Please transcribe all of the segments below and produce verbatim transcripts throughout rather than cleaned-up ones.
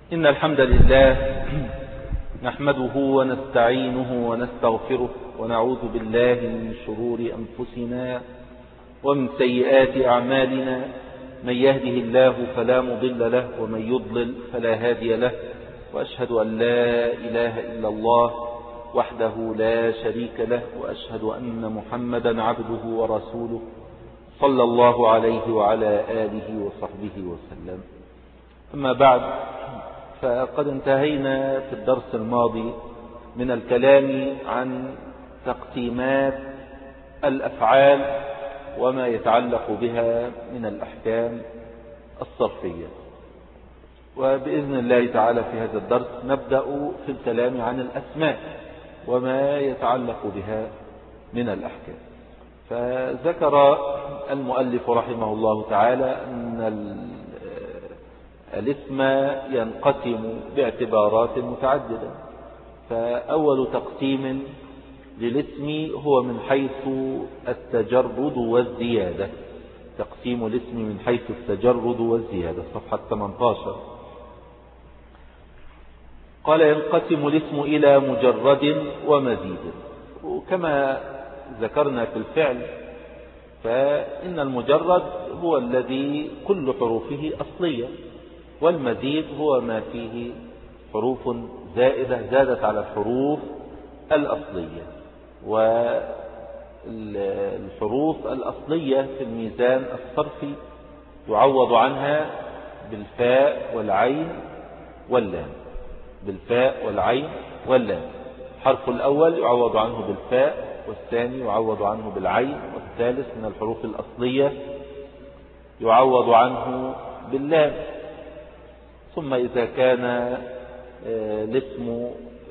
إن الحمد لله نحمده ونستعينه ونستغفره ونعوذ بالله من شرور أنفسنا ومن سيئات أعمالنا. من يهده الله فلا مضل له ومن يضلل فلا هادي له، وأشهد أن لا إله إلا الله وحده لا شريك له، وأشهد أن محمدا عبده ورسوله صلى الله عليه وعلى آله وصحبه وسلم. أما بعد، فقد انتهينا في الدرس الماضي من الكلام عن تقسيمات الأفعال وما يتعلق بها من الأحكام الصرفية، وبإذن الله تعالى في هذا الدرس نبدأ في الكلام عن الأسماء وما يتعلق بها من الأحكام. فذكر المؤلف رحمه الله تعالى أن الاسم ينقسم باعتبارات متعددة. فأول تقسيم للاسم هو من حيث التجرد والزيادة. تقسيم الاسم من حيث التجرد والزيادة، صفحة ثمانية عشر. قال: ينقسم الاسم إلى مجرد ومزيد. وكما ذكرنا في الفعل، فإن المجرد هو الذي كل حروفه أصلية، والمزيد هو ما فيه حروف زائدة زادت على الحروف الأصلية. والحروف الأصلية في الميزان الصرفي يعوض عنها بالفاء والعين واللام. بالفاء والعين واللام. الحرف الأول يعوض عنه بالفاء، والثاني يعوض عنه بالعين، والثالث من الحروف الأصلية يعوض عنه باللام. ثم إذا كان الاسم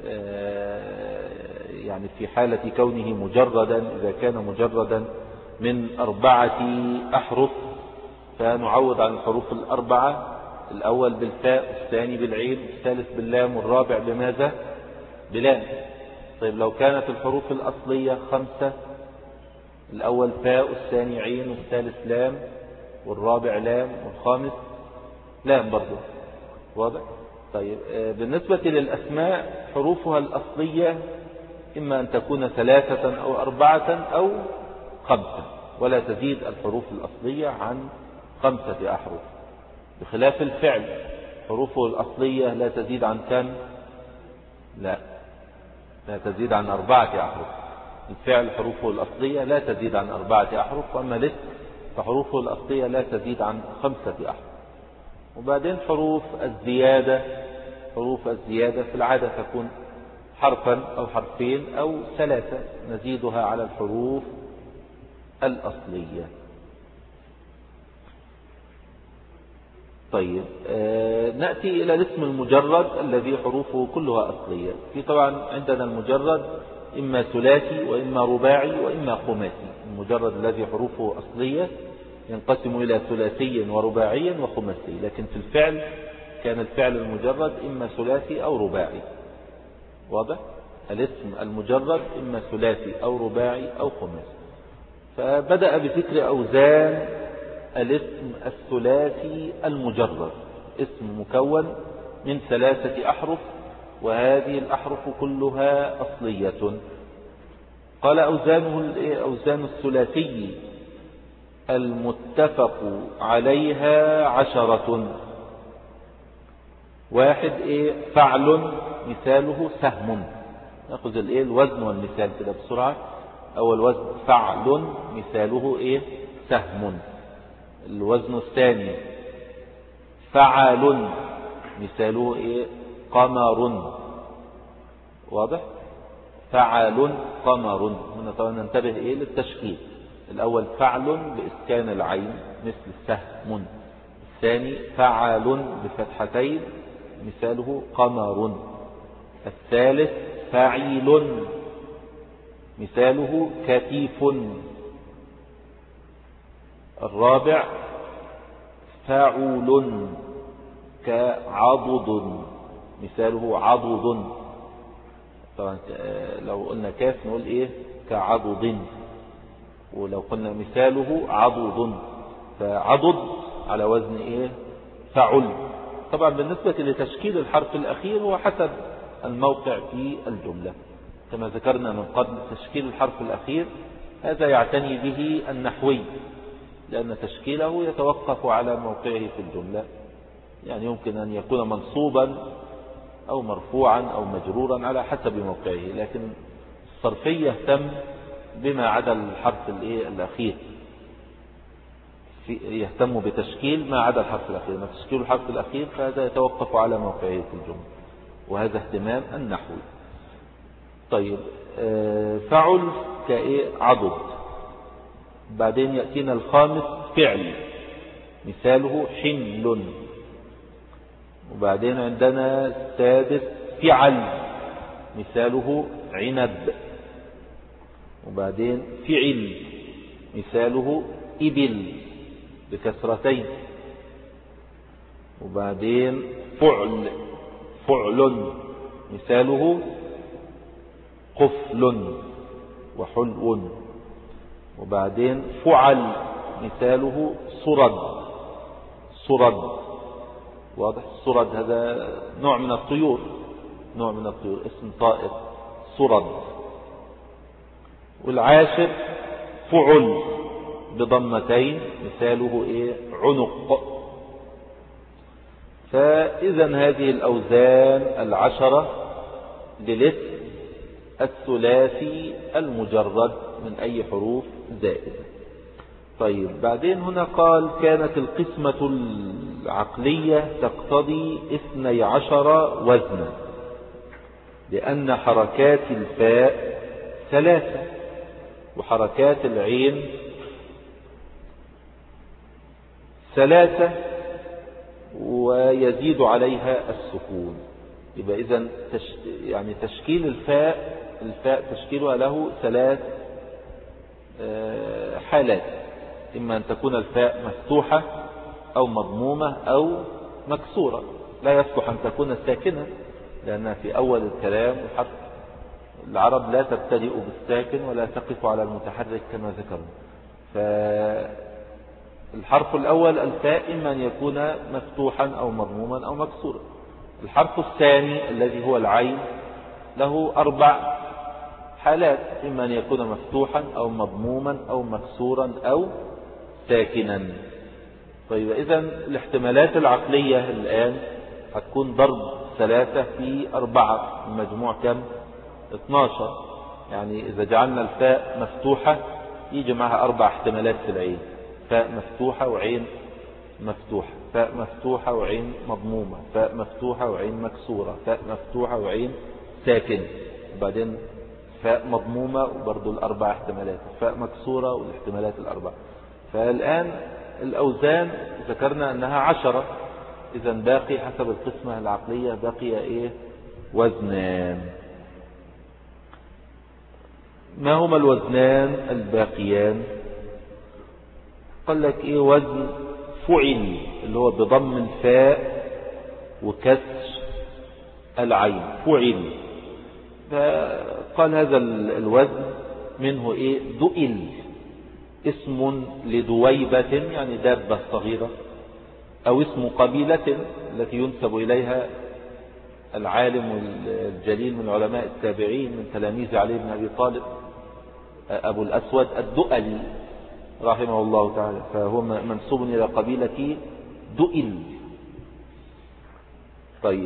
يعني في حالة كونه مجردا، إذا كان مجردا من أربعة أحرف، فنعوض عن الحروف الأربعة: الأول بالفاء، الثاني بالعين، الثالث باللام، والرابع بماذا؟ بلام. طيب لو كانت الحروف الأصلية خمسة: الأول فاء، والثاني عين، والثالث لام، والرابع لام، والخامس لام برضو. واضح؟ طيب بالنسبة للأسماء حروفها الأصلية إما أن تكون ثلاثة أو أربعة أو خمسة، ولا تزيد الحروف الأصلية عن خمسة أحرف. بخلاف الفعل، حروفه الأصلية لا تزيد عن كم؟ لا لا تزيد عن أربعة أحرف. الفعل حروفه الأصلية لا تزيد عن أربعة أحرف، وأما الاسم فحروفه الأصلية لا تزيد عن خمسة أحرف. وبعدين حروف الزيادة، حروف الزيادة في العادة تكون حرفا أو حرفين أو ثلاثة، نزيدها على الحروف الأصلية. طيب آه نأتي إلى الاسم المجرد الذي حروفه كلها أصلية. في طبعا عندنا المجرد إما ثلاثي وإما رباعي وإما خماسي. المجرد الذي حروفه أصلية ينقسم إلى ثلاثي ورباعي وخماسي، لكن في الفعل كان الفعل المجرد إما ثلاثي أو رباعي. واضح؟ الاسم المجرد إما ثلاثي أو رباعي أو خماسي. فبدأ بذكر أوزان الاسم الثلاثي المجرد. اسم مكون من ثلاثة أحرف، وهذه الأحرف كلها أصلية. قال: أوزانه أوزان الثلاثي المتفق عليها عشرة. واحد إيه؟ فعل، مثاله سهم. نأخذ الإيه؟ الوزن والمثال كده بسرعة. أول وزن فعل، مثاله إيه؟ سهم. الوزن الثاني فعل، مثاله إيه؟ قمر. واضح؟ فعل قمر. هنا طبعا ننتبه إيه؟ للتشكيل. الأول فعل بإسكان العين مثل سهم، الثاني فعل بفتحتين مثاله قمر، الثالث فعيل مثاله كتيف، الرابع فاعل كعضد مثاله عضد. طبعا لو قلنا كاف نقول ايه؟ كعضد. ولو قلنا مثاله عضد، فعضد على وزن ايه؟ فعل. طبعا بالنسبة لتشكيل الحرف الأخير هو حسب الموقع في الجملة، كما ذكرنا من قبل تشكيل الحرف الأخير هذا يعتني به النحوي، لأن تشكيله يتوقف على موقعه في الجملة، يعني يمكن أن يكون منصوبا أو مرفوعا أو مجرورا على حسب موقعه، لكن الصرفي يهتم بما عدا الحرف الأخير، يهتم بتشكيل ما عدا الحرف الأخير، ما تشكيل الحرف الأخير فهذا يتوقف على موقعه في الجملة، وهذا اهتمام النحوي. طيب فعل كإيه؟ عضد. بعدين يأتينا الخامس فعل، مثاله حمل. وبعدين عندنا السادس فعل، مثاله عنب. وبعدين فعل، مثاله إبل بكسرتين. وبعدين فعل، فعل مثاله قفل وحلو. وبعدين فعل مثاله صرد، صرد واضح. الصرد هذا نوع من الطيور، نوع من الطيور اسم طائر صرد. والعاشر فعل بضمتين، مثاله ايه؟ عنق. فإذا هذه الأوزان العشرة للاسم الثلاثي المجرد من أي حروف زائدة. طيب بعدين هنا قال كانت القسمة العقلية تقتضي اثني عشر وزنا، لأن حركات الفاء ثلاثة وحركات العين ثلاثة ويزيد عليها السكون. يبقى إذن تش... يعني تشكيل الفاء، الفاء تشكيلها له ثلاث حالات، إما أن تكون الفاء مفتوحة أو مضمومة أو مكسورة. لا يصلح أن تكون ساكنة، لأنها في أول الكلام الحرف العرب لا تبتدئ بالساكن ولا تقف على المتحرك كما ذكرنا. فالحرف الأول الفاء إما أن يكون مفتوحا أو مضموما أو مكسورا. الحرف الثاني الذي هو العين له أربع حالات، إما أن يكون مفتوحا أو مضموما أو مكسورا أو ساكنا. طيب إذن الاحتمالات العقلية الآن هتكون ضرب ثلاثة في أربعة، المجموع كم؟ اثناشر. يعني إذا جعلنا الفاء مفتوحة يجي معها أربع احتمالات في العين، فاء مفتوحة وعين مفتوحة، فاء مفتوحة وعين مضمومة، فاء مفتوحة وعين مكسورة، فاء مفتوحة وعين ساكن، وبعدين فاء مضمومة وبرضو الأربع احتمالات، فاء مكسورة والاحتمالات الأربع. فالآن الأوزان ذكرنا أنها عشرة، إذا باقي حسب القسمة العقلية باقي إيه؟ وزنان. ما هما الوزنان الباقيان؟ قال لك إيه؟ وزن فعل اللي هو بضم الفاء وكسر العين، فعل. فقال هذا الوزن منه إيه؟ دؤل، اسم لدويبة يعني دابة صغيرة، أو اسم قبيلة التي ينسب إليها العالم الجليل من علماء التابعين من تلاميذ علي بن أبي طالب أبو الأسود الدؤلي رحمه الله تعالى، فهو منسوب إلى قبيلة دؤل. طيب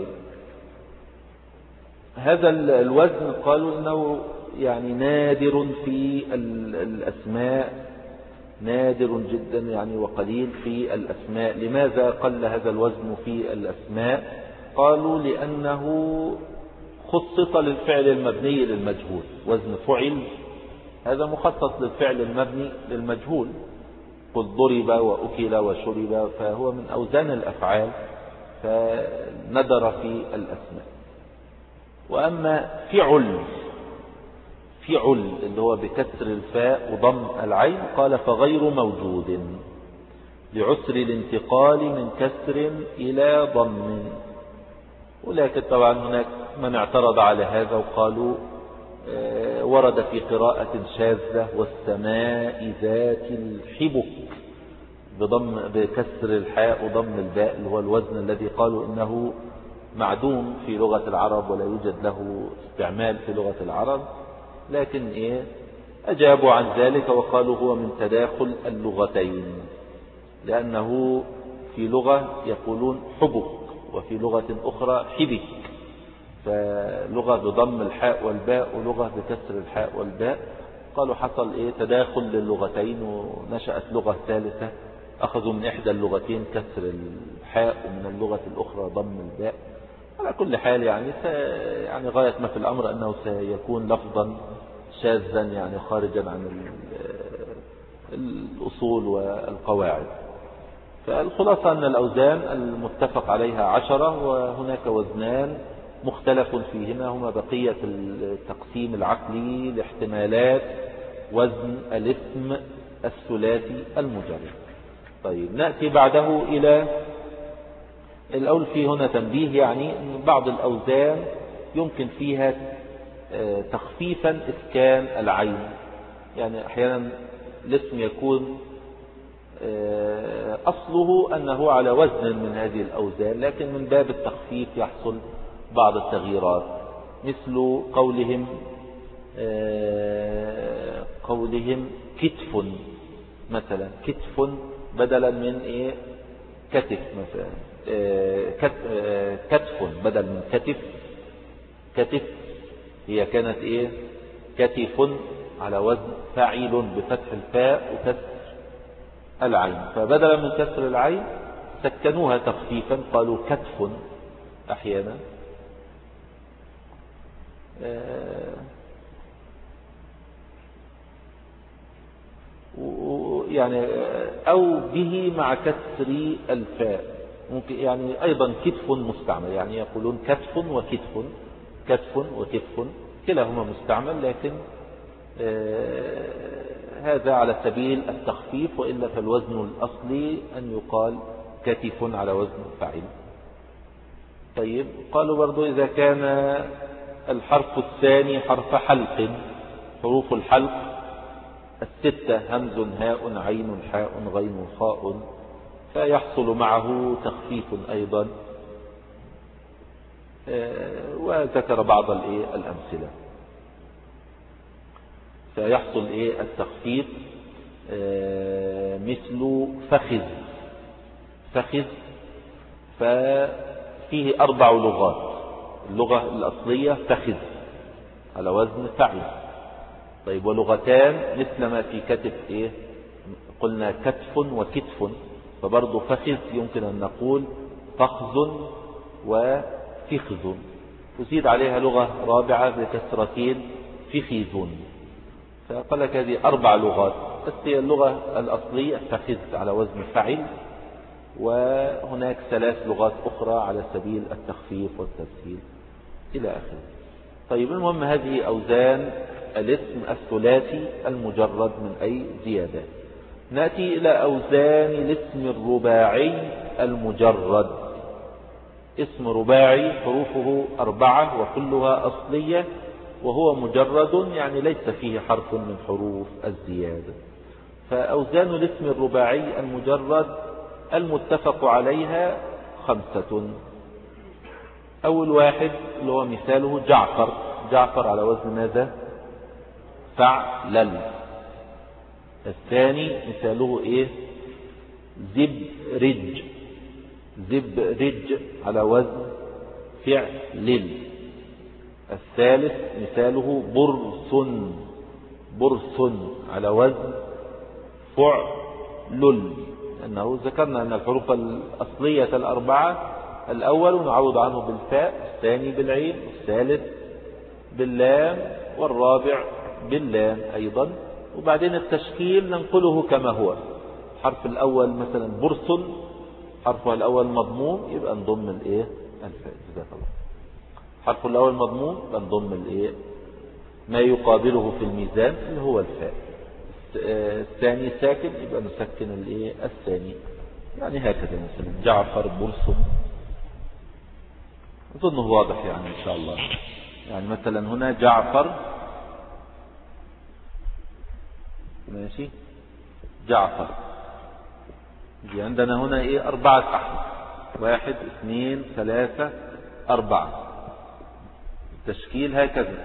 هذا الوزن قالوا إنه يعني نادر في الأسماء، نادر جدا يعني وقليل في الأسماء. لماذا قل هذا الوزن في الأسماء؟ قالوا لأنه خصص للفعل المبني للمجهول. وزن فعل هذا مخصص للفعل المبني للمجهول، قل ضرب وأكل وشرب، فهو من أوزان الأفعال فندر في الأسماء. وأما فعل، فعل اللي هو بكسر الفاء وضم العين قال فغير موجود لعسر الانتقال من كسر إلى ضم. ولكن طبعا هناك من اعترض على هذا وقالوا ورد في قراءة شاذة والسماء ذات الحبك بضم بكسر الحاء وضم الباء، اللي هو الوزن الذي قالوا إنه معدوم في لغة العرب ولا يوجد له استعمال في لغة العرب، لكن إيه أجابوا عن ذلك وقالوا هو من تداخل اللغتين، لأنه في لغة يقولون حبك وفي لغة أخرى حبك، فلغة بضم الحاء والباء ولغة بكسر الحاء والباء، قالوا حصل إيه تداخل للغتين ونشأت لغة ثالثة، أخذوا من إحدى اللغتين كسر الحاء ومن اللغة الأخرى ضم الباء. على كل حال يعني يعني غاية ما في الأمر أنه سيكون لفظا شاذا يعني خارجا عن الأصول والقواعد. فالخلاصة أن الأوزان المتفق عليها عشرة، وهناك وزنان مختلف فيهما هما بقية التقسيم العقلي لاحتمالات وزن الاسم الثلاثي المجرد. طيب نأتي بعده إلى الأول. في هنا تنبيه، يعني أن بعض الأوزان يمكن فيها تخفيفا إسكان العين، يعني أحيانا الاسم يكون أصله أنه على وزن من هذه الأوزان، لكن من باب التخفيف يحصل بعض التغييرات، مثل قولهم قولهم كتف مثلا، كتف بدلا من إيه كتف مثلا، كتف بدل من كتف، كتف هي كانت إيه كتف على وزن فاعل بفتح الفاء وكسر العين، فبدلا من كسر العين سكنوها تخفيفا قالوا كتف أحيانا، يعني أو به مع كسر الفاء ممكن، يعني أيضا كتف مستعمل، يعني يقولون كتف وكتف، كتف وكتف كلاهما مستعمل، لكن هذا على سبيل التخفيف، وإلا فالوزن الأصلي أن يقال كتف على وزن فاعل. طيب قالوا برضو إذا كان الحرف الثاني حرف حلق، حروف الحلق الستة همز هاء عين حاء غين خاء، فيحصل معه تخفيف أيضا، وذكر بعض الأمثلة. فيحصل إيه التخفيف مثل فخذ، فخذ ففيه أربع لغات، اللغة الأصلية فخذ على وزن فعل. طيب ولغتان مثل ما في كتف إيه قلنا كتف وكتف، فبرضو فخذ يمكن أن نقول فخذ وفخذ، تزيد عليها لغة رابعة بكسرتين فخذ، فقال لك هذه أربع لغات، بس هي اللغة الأصلية فخذ على وزن فعل، وهناك ثلاث لغات أخرى على سبيل التخفيف والتسهيل إلى آخره. طيب المهم هذه أوزان الاسم الثلاثي المجرد من أي زيادات. نأتي إلى أوزان الاسم الرباعي المجرد. اسم رباعي حروفه أربعة وكلها أصلية، وهو مجرد يعني ليس فيه حرف من حروف الزيادة. فأوزان الاسم الرباعي المجرد المتفق عليها خمسة. أول واحد اللي هو مثاله جعفر، جعفر على وزن ماذا؟ فعلل. الثاني مثاله إيه؟ زبرج، زبرج على وزن فعلل. الثالث مثاله برص، برص على وزن فعلل، لأنه ذكرنا أن الحروف الأصلية الأربعة الأول نعوض عنه بالفاء، الثاني بالعين، الثالث باللام، والرابع باللام أيضا، وبعدين التشكيل ننقله كما هو. الحرف الأول مثلا برص حرفها الأول مضموم، يبقى نضم الإيه الفاء، جزاك الله. الحرف الأول مضموم يبقى نضم الإيه ما يقابله في الميزان اللي هو الفاء. الثاني ساكن يبقى نسكن الإيه الثاني، يعني هكذا مثلا جعفر برص. أظنه واضح يعني إن شاء الله. يعني مثلا هنا جعفر، ماشي، جعفر يجي عندنا هنا ايه أربعة أحرف، واحد اثنين ثلاثة أربعة. التشكيل هكذا،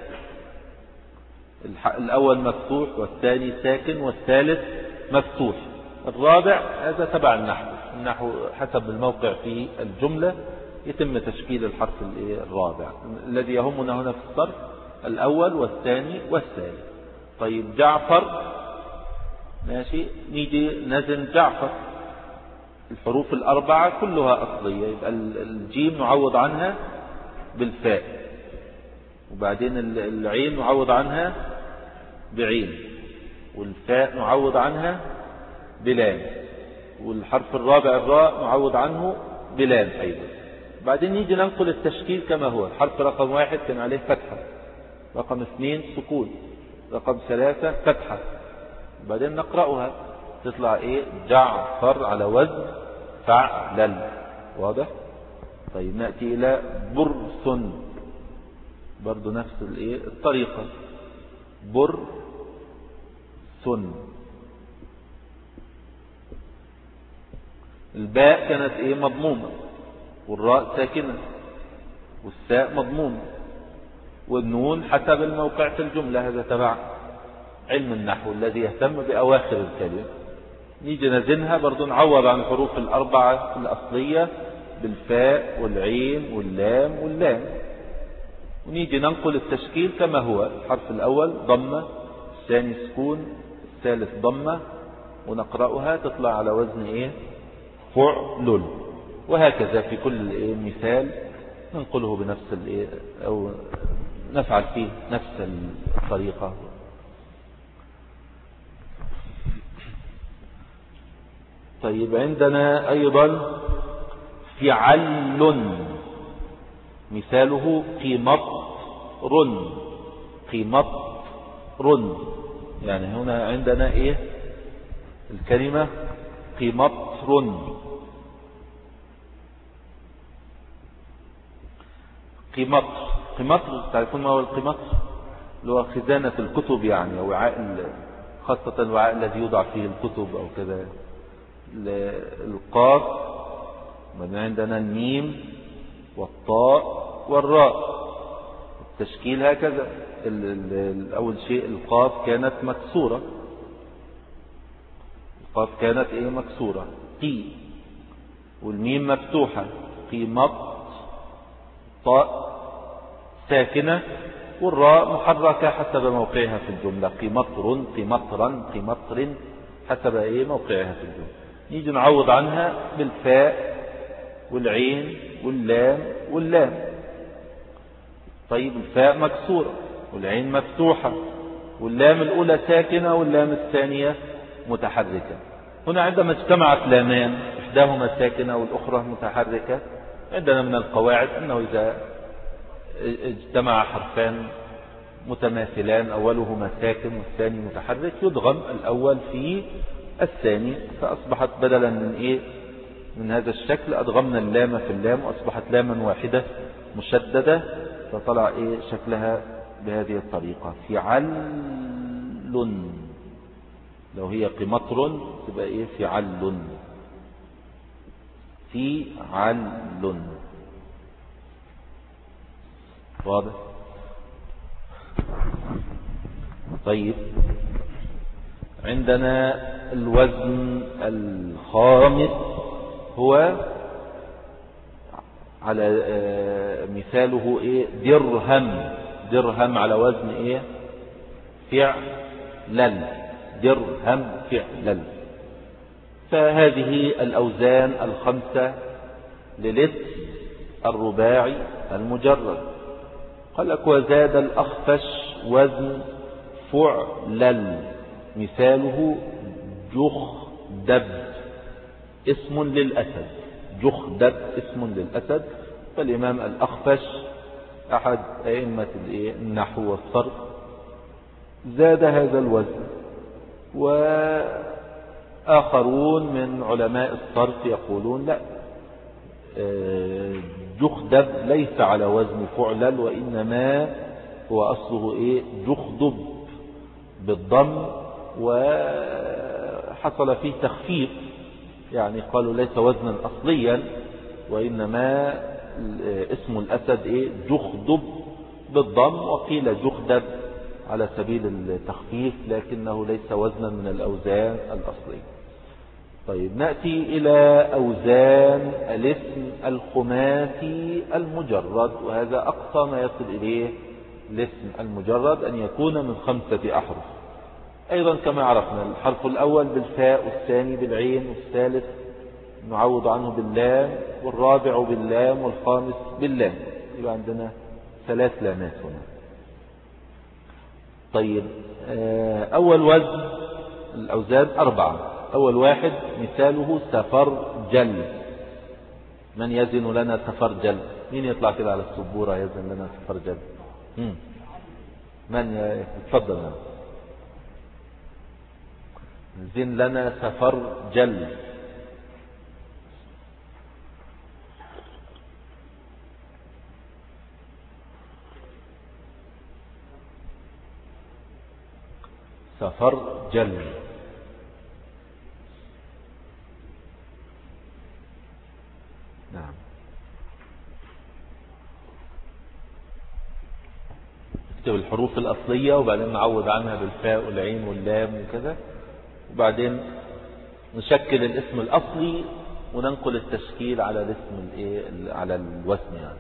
الأول مفتوح والثاني ساكن والثالث مفتوح. الرابع هذا تبع النحو، النحو حسب الموقع في الجملة يتم تشكيل الحرف الرابع. الذي يهمنا هنا في الصرف الأول والثاني والثالث. طيب جعفر، ماشي، نيجي نزن جعفر. الحروف الأربعة كلها أصلية، يبقى الجيم نعوض عنها بالفاء، وبعدين العين نعوض عنها بعين، والفاء نعوض عنها بلام، والحرف الرابع الراء نعوض عنه بلام أيضا. بعدين نيجي ننقل التشكيل كما هو. الحرف رقم واحد كان عليه فتحة، رقم اثنين سكون، رقم ثلاثة فتحة، بعدين نقرأها تطلع ايه جعفر على وزن فعلل. واضح؟ طيب نأتي إلى برسن، برضو نفس الايه الطريقة، برسن. الباء كانت ايه مضمومة، والراء ساكنة، والساء مضمومة، والنون حسب الموقع في الجملة. هذا تبع علم النحو الذي يهتم بأواخر الكلمة. نيجي نزنها برضو، نعوض عن الحروف الأربعة الأصلية بالفاء والعين واللام واللام، ونيجي ننقل التشكيل كما هو. الحرف الأول ضمة، الثاني سكون، الثالث ضمة، ونقرأها تطلع على وزن ايه فعلل. وهكذا في كل ايه مثال ننقله بنفس الايه او نفعل فيه نفس الطريقة. طيب عندنا أيضا فعل، مثاله قمطر، قمطر. يعني هنا عندنا ايه الكلمة قمطر. قمطر، قمطر تعرفون ما هو القمطر؟ اللي هو خزانة الكتب يعني، أو وعاء، خاصة الوعاء الذي يوضع فيه الكتب أو كذا. القاف، من عندنا الميم والطاء والراء. التشكيل هكذا. أول شيء القاف كانت مكسورة، القاف كانت ايه مكسورة قي، والميم مفتوحة قيمط، طاء ساكنة، والراء محركة حسب موقعها في الجملة، قمطر قمطرا قمطر، حسب ايه موقعها في الجملة. نيجي نعوض عنها بالفاء والعين واللام واللام. طيب الفاء مكسورة والعين مفتوحة واللام الأولى ساكنة واللام الثانية متحركة. هنا عندما اجتمعت لامان إحداهما ساكنة والأخرى متحركة، عندنا من القواعد أنه إذا اجتمع حرفان متماثلان أولهما ساكن والثاني متحرك يضغم الأول في الثاني، فأصبحت بدلا من إيه من هذا الشكل أضغمنا اللام في اللام وأصبحت لاما واحدة مشددة، فطلع إيه شكلها بهذه الطريقة فعل. لو هي قمطر تبقى إيه فعل، فعل. واضح؟ طيب عندنا الوزن الخامس هو على مثاله ايه درهم، درهم على وزن ايه فعلل، درهم فعلل. فهذه الأوزان الخمسة للاسم الرباعي المجرد. قال لك وزاد الأخفش وزن فعلل، مثاله جخدب اسم للأسد، جخدب اسم للأسد. فالإمام الأخفش أحد أئمة النحو والصرف زاد هذا الوزن، وآخرون من علماء الصرف يقولون لا، جخدب ليس على وزن فعلل، وإنما هو أصله إيه جخدب بالضم، وحصل فيه تخفيف يعني قالوا ليس وزنا أصليا، وإنما اسم الأسد إيه؟ جخدب بالضم، وقيل جخدب على سبيل التخفيف، لكنه ليس وزنا من الأوزان الأصلية. طيب نأتي إلى أوزان الاسم الخماسي المجرد، وهذا أقصى ما يصل إليه الاسم المجرد أن يكون من خمسة أحرف. أيضا كما عرفنا الحرف الأول بالفاء، والثاني بالعين، والثالث نعوض عنه باللام، والرابع باللام، والخامس باللام. يبقى عندنا ثلاث لامات هنا. طيب أول وزن الأوزان أربعة. أول واحد مثاله سفرجل. من يزن لنا سفرجل؟ مين يطلع كده على السبورة يزن لنا سفرجل؟ مم. من يتفضل لنا زن لنا سفرجل. سفرجل. نعم. نكتب الحروف الأصلية وبعدين نعوض عنها بالفاء والعين واللام وكذا، وبعدين نشكل الاسم الأصلي وننقل التشكيل على الاسم الايه على الوزن يعني.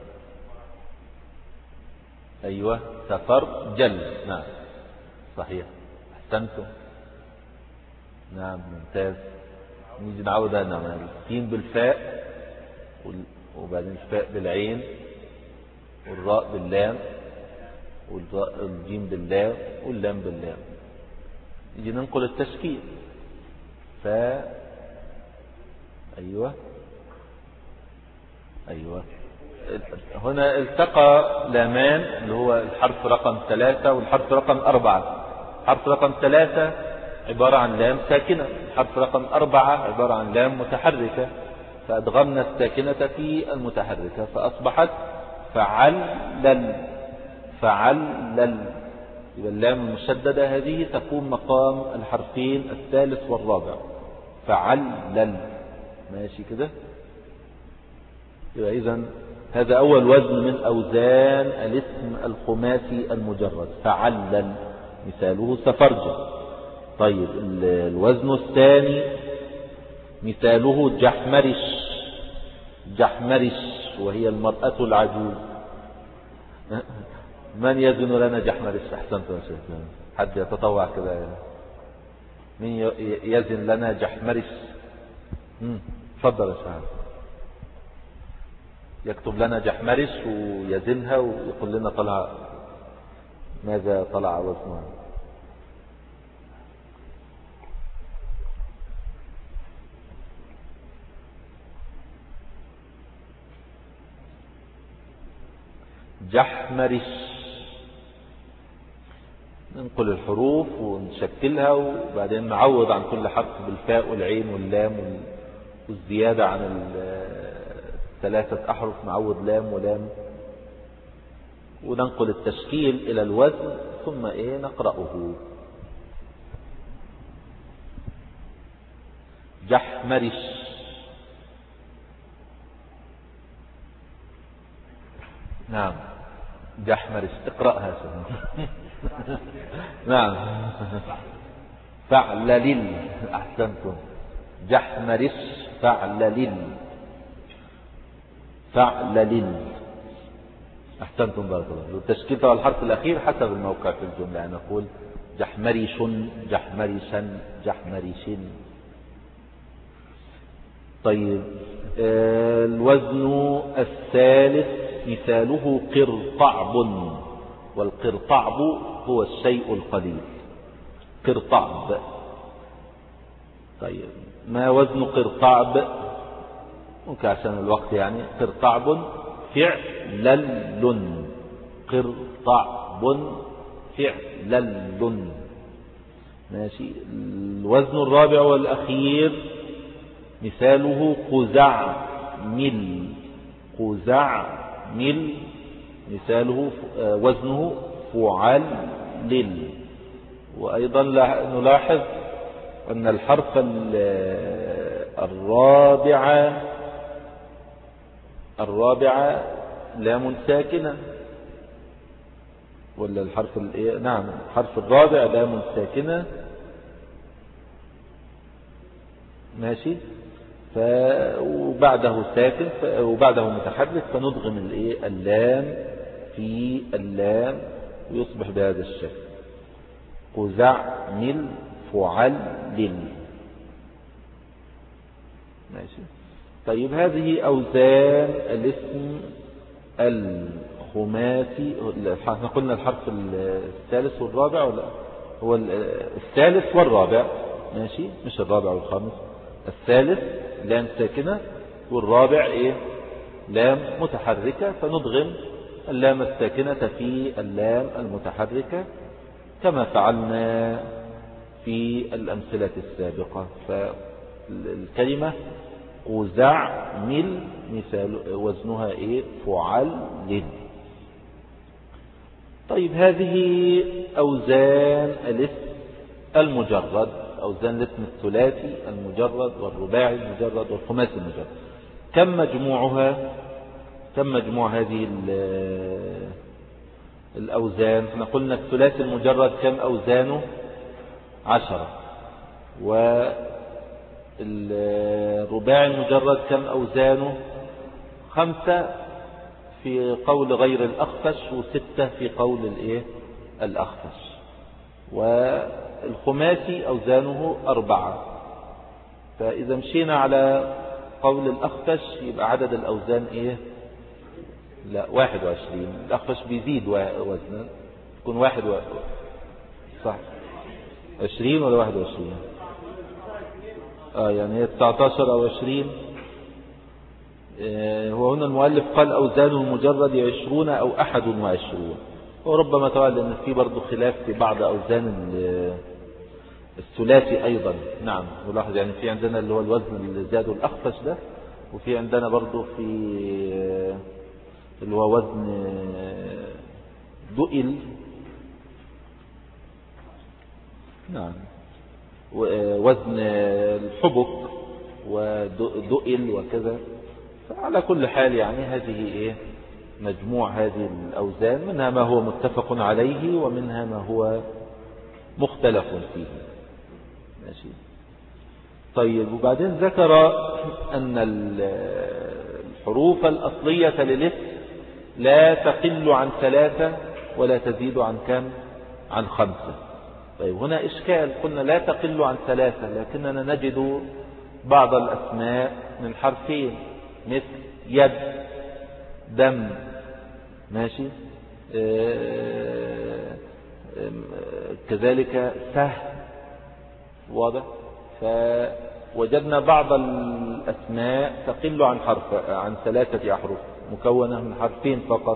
أيوة سفرجل. نعم صحيح، أحسنتم. نعم ممتاز. نيجي نعوض هنا السين بالفاء، وبعدين الفاء بالعين، والراء باللام، والجيم باللام، واللام باللام. نيجي ننقل التشكيل. فاء. أيوة أيوة. هنا التقى لامان اللي هو الحرف رقم ثلاثة والحرف رقم أربعة. حرف رقم ثلاثة عبارة عن لام ساكنة، الحرف رقم أربعة عبارة عن لام متحركة، فأدغمنا الساكنة في المتحركة فأصبحت فعلل. فعلل. يبقى اللام المشددة هذه تكون مقام الحرفين الثالث والرابع. فعلل. ماشي كده. يبقى إذن هذا أول وزن من أوزان الاسم الخماسي المجرد. فعلل مثاله سفرجل. طيب الوزن الثاني مثاله جحمرش. جحمرش وهي المرأة العجوز. من يزن لنا جحمرش؟ أحسنت يا شيخ. حد يتطوع كده؟ من يزن لنا جحمرش؟ تفضل يا شيخ. يكتب لنا جحمرش ويزنها ويقول لنا طلع ماذا طلع وزنها. جحمرش. ننقل الحروف ونشكلها وبعدين نعوض عن كل حرف بالفاء والعين واللام والزيادة عن ثلاثة أحرف نعوض لام ولام، وننقل التشكيل إلى الوزن ثم إيه نقرأه. جحمرش. نعم جحمرش. اقرأها سنة. نعم فعللل. أحسنتم. جحمرش فعللل. فعللل. أحسنتم بارك الله. التشكيل طبعا الحرف الأخير حسب الموقع في الجملة، يعني نقول جحمرش، جحمرشا، جحمرش. طيب الوزن الثالث مثاله قرطعب. والقرطعب هو الشيء القليل. قرطعب. طيب ما وزن قرطعب؟ ممكن عشان الوقت يعني. قرطعب فعلل. قرطعب فعلل. ماشي. الوزن الرابع والأخير مثاله قزعمل. قزعمل مثاله وزنه فعلل. وأيضا نلاحظ أن الحرف الرابعة الرابعة لام ساكنة، ولا الحرف الايه؟ نعم الحرف الرابع لام ساكنة ماشي، ف... وبعده ساكن ف... وبعده متحرك، فندغم الايه اللام في اللام ويصبح بهذا الشكل قزعمل فعلل ماشي. طيب هذه أوزان الاسم الخماسي. احنا قلنا الحرف الثالث والرابع، ولا هو الثالث والرابع ماشي، مش الرابع والخامس. الثالث لام ساكنة، والرابع ايه؟ لام متحركة، فندغم اللام الساكنة في اللام المتحركة كما فعلنا في الأمثلة السابقة. فالكلمة قزعمل مثال وزنها ايه؟ فعلل. طيب هذه أوزان الاسم المجرد، أوزان الاسم الثلاثي المجرد والرباعي المجرد والخماسي المجرد. كم مجموعها؟ كم مجموع هذه الأوزان؟ احنا قلنا الثلاثي المجرد كم أوزانه؟ عشرة. والرباعي المجرد كم أوزانه؟ خمسة في قول غير الأخفش، وستة في قول الإيه؟ الأخفش. والخماسي أوزانه أربعة. فإذا مشينا على قول الأخفش يبقى عدد الأوزان إيه؟ لا واحد وعشرين. الأخفش بيزيد وزنا، يكون واحد و... صح عشرين ولا واحد وعشرين؟ آه يعني هي تسعتاشر أو عشرين. آه هو هنا المؤلف قال أوزانه المجرد عشرون أو أحد وعشرون، وربما طبعا لأن في برضو خلاف في بعض أوزان الثلاثي أيضا. نعم نلاحظ يعني في عندنا اللي هو الوزن اللي زاده الأخفش ده، وفي عندنا برضو في اللي هو وزن دؤل. نعم وزن الحبك ودؤل وكذا. فعلى كل حال يعني هذه ايه؟ مجموع هذه الأوزان، منها ما هو متفق عليه ومنها ما هو مختلف فيه ماشي. طيب وبعدين ذكر أن الحروف الأصلية للاسم لا تقل عن ثلاثة ولا تزيد عن كم؟ عن خمسة. طيب هنا إشكال، قلنا لا تقل عن ثلاثة، لكننا نجد بعض الأسماء من حرفين مثل يد، دم ماشي، آه كذلك سهم واضح. فوجدنا بعض الأسماء تقل عن حرف عن ثلاثة أحرف، مكونة من حرفين فقط.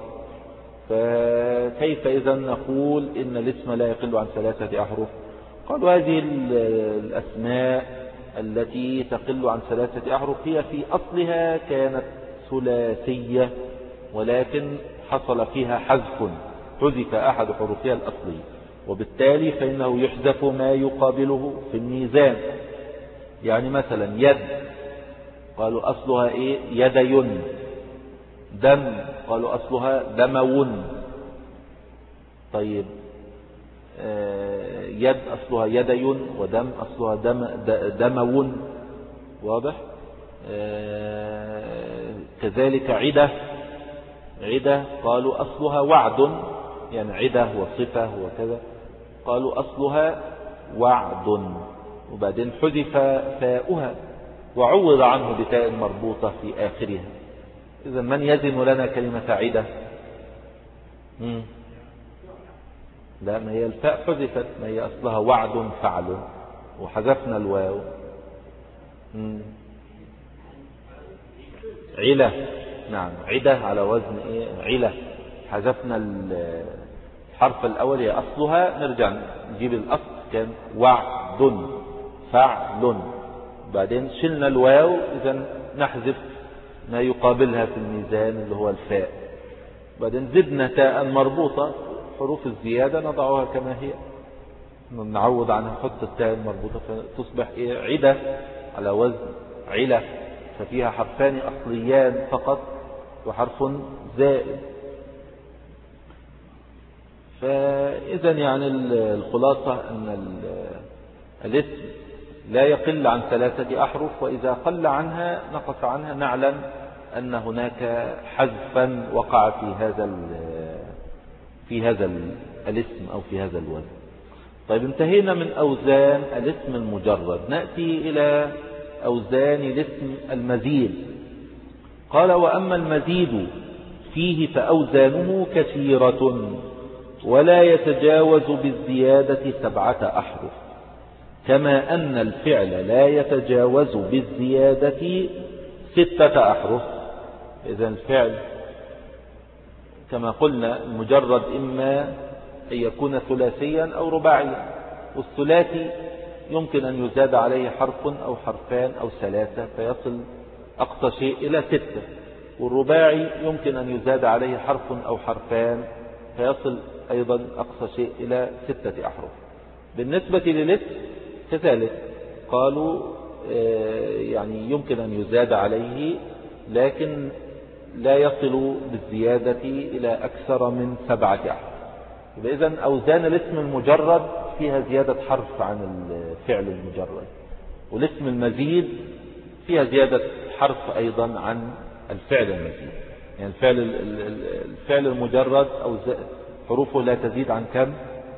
فكيف إذا نقول إن الاسم لا يقل عن ثلاثة أحرف؟ قالوا هذه الأسماء التي تقل عن ثلاثة أحرف هي في أصلها كانت ثلاثية، ولكن حصل فيها حذف، حذف أحد حروفها الأصلية، وبالتالي فإنه يحذف ما يقابله في الميزان. يعني مثلا يد قالوا أصلها إيه؟ يدين. دم قالوا أصلها دمون. طيب يد أصلها يدين، ودم أصلها دم دمون واضح. كذلك عدة، عدة قالوا أصلها وعد، يعني عدة وصفة وكذا، قالوا أصلها وعد، وبعدين حذف فاؤها وعوض عنه بتاء مربوطة في آخرها. إذا من يزن لنا كلمة عدة؟ مم. لا، ما هي الفاء حذفت، ما هي أصلها وعد فعل وحذفنا الواو. مم. علة، نعم عدة على وزن إيه؟ علة، حذفنا الحرف الأول هي أصلها، نرجع نجيب الأصل كان وعد فعل، بعدين شلنا الواو، إذا نحذف ما يقابلها في الميزان اللي هو الفاء، بعدين زدنا تاء مربوطة، حروف الزيادة نضعها كما هي، نعوض عنها نحط التاء المربوطة فتصبح إيه؟ عدة على وزن علة ففيها حرفان أصليان فقط وحرف زائد. فإذا يعني الخلاصة أن الاسم لا يقل عن ثلاثة أحرف، وإذا قل عنها نقص عنها نعلم أن هناك حذفا وقع في هذا في هذا الاسم أو في هذا الوزن. طيب انتهينا من أوزان الاسم المجرد، نأتي إلى أوزان الاسم المزيد. قال وأما المزيد فيه فأوزانه كثيرة ولا يتجاوز بالزيادة سبعة أحرف، كما أن الفعل لا يتجاوز بالزيادة ستة أحرف. إذن الفعل كما قلنا المجرد إما أن يكون ثلاثيا أو رباعيا، والثلاثي يمكن أن يزاد عليه حرف أو حرفان أو ثلاثة فيصل أقصى شيء إلى ستة، والرباعي يمكن أن يزاد عليه حرف أو حرفان فيصل أيضا أقصى شيء إلى ستة أحرف. بالنسبة للاسم كذلك قالوا يعني يمكن أن يزاد عليه لكن لا يصل بالزيادة إلى أكثر من سبعة أحرف. إذن أوزان الاسم المجرد فيها زيادة حرف عن الفعل المجرد، والاسم المزيد فيها زيادة حرف أيضا عن الفعل المزيد. يعني الفعل الفعل المجرد أو حروفه لا تزيد عن كم؟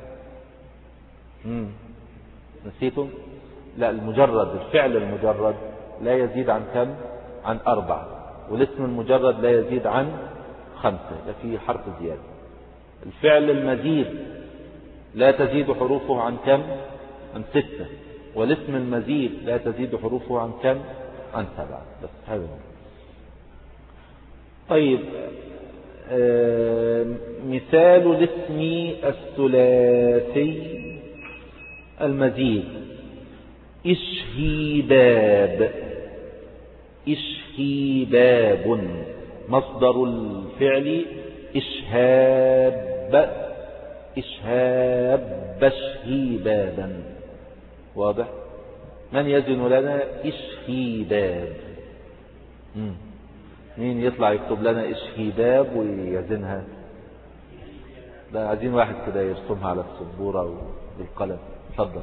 مم. نسيتم؟ لا، المجرد الفعل المجرد لا يزيد عن كم؟ عن أربعة، والاسم المجرد لا يزيد عن خمسة، فيه حرف زيادة. الفعل المزيد لا تزيد حروفه عن كم؟ عن ستة، والاسم المزيد لا تزيد حروفه عن كم؟ عن سبعة. بس هذا. طيب آه مثال الاسم الثلاثي المزيد إشهيباب. إشهيباب مصدر الفعل إشهاب، إشهاب إشهيبابا. واضح؟ من يزن لنا إشهيباب؟ مم. مين يطلع يكتب لنا إشهيباب ويزنها؟ لا، عايزين واحد كده يرسمها على السبورة بالقلم. تفضل.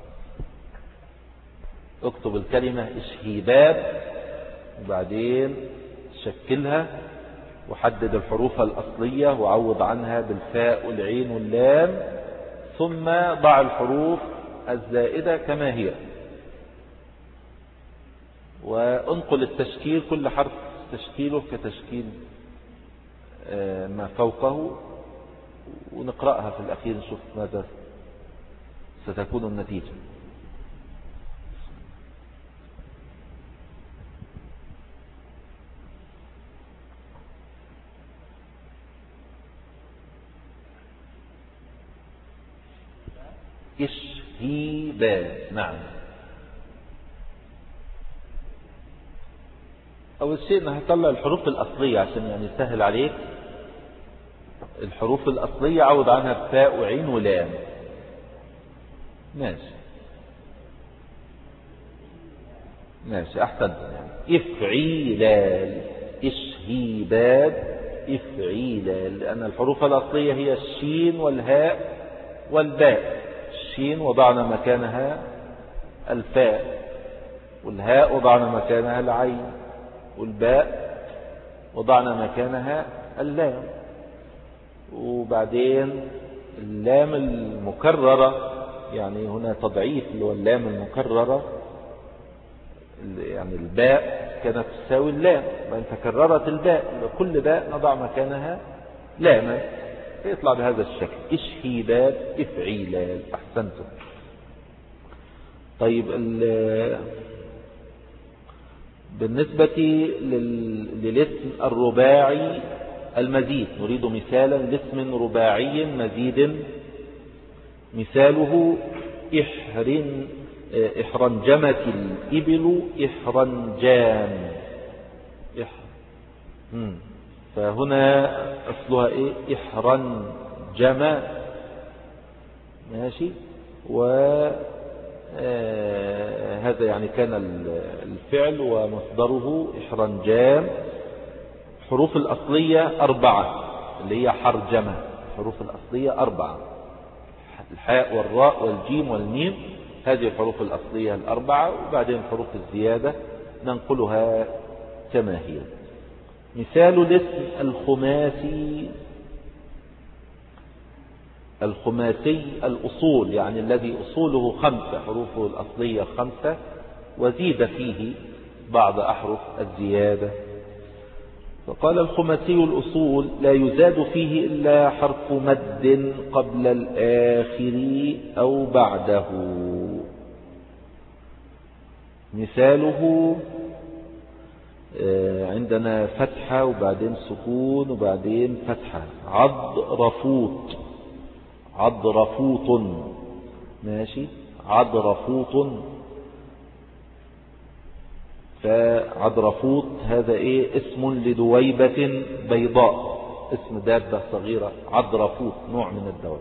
اكتب الكلمة إشهيباب وبعدين شكلها وحدد الحروف الأصلية وعوض عنها بالفاء والعين واللام، ثم ضع الحروف الزائدة كما هي، وانقل التشكيل كل حرف تشكيله كتشكيل ما فوقه، ونقرأها في الأخير نشوف ماذا ستكون النتيجة. إشهيباب. نعم. أول شيء نطلع الحروف الأصلية عشان يعني يسهل عليك. الحروف الأصلية عوض عنها بفاء وعين ولام. ماشي ماشي أحسن. يعني إفعيلال، إشهيباب، إفعيلال، لأن الحروف الأصلية هي الشين والهاء والباء. الشين وضعنا مكانها الفاء، والهاء وضعنا مكانها العين، والباء وضعنا مكانها اللام. وبعدين اللام المكررة، يعني هنا تضعيف اللي هو اللام المكررة، يعني الباء كانت تساوي اللام، وإن تكررت الباء كل باء نضع مكانها لاما يطلع بهذا الشكل. إشهيباب، إفعيلال. أحسنتم. طيب بالنسبة للاسم الرباعي المزيد نريد مثالا لاسم رباعي مزيد. مثاله إحرن إحرنجمت الإبل إحرنجام. إحر. فهنا أصلها إيه؟ إحرنجم. ماشي. و آه هذا يعني كان الفعل ومصدره إحرنجام. حروف الأصلية أربعة اللي هي حرجمة. الحروف الأصلية أربعة، الحاء والراء والجيم والميم، هذه الحروف الأصلية الأربعة. وبعدين حروف الزيادة ننقلها كما هي. مثال الاسم الخماسي. الخماسي الأصول يعني الذي أصوله خمسة، حروفه الأصلية خمسة وزيد فيه بعض أحرف الزيادة. فقال الخماسي الأصول لا يزاد فيه إلا حرف مد قبل الآخر أو بعده. مثاله عندنا فتحة وبعدين سكون وبعدين فتحة. عضرفوط، عضرفوط، ماشي، عضرفوط. فعضرفوط هذا ايه؟ اسم لدويبة بيضاء، اسم دابة صغيرة، عضرفوط نوع من الدواب.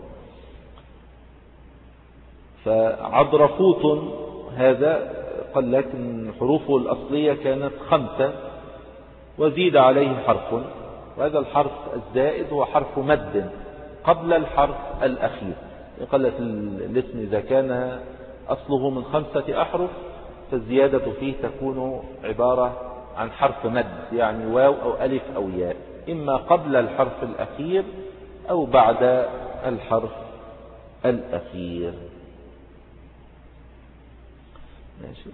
فعضرفوط هذا قال لك ان حروفه الأصلية كانت خمسة وزيد عليه حرف، وهذا الحرف الزائد هو حرف مد قبل الحرف الأخير. قال لك الاسم إذا كان أصله من خمسة أحرف فالزيادة فيه تكون عبارة عن حرف مد، يعني واو أو ألف أو ياء، إما قبل الحرف الأخير أو بعد الحرف الأخير. ماشي.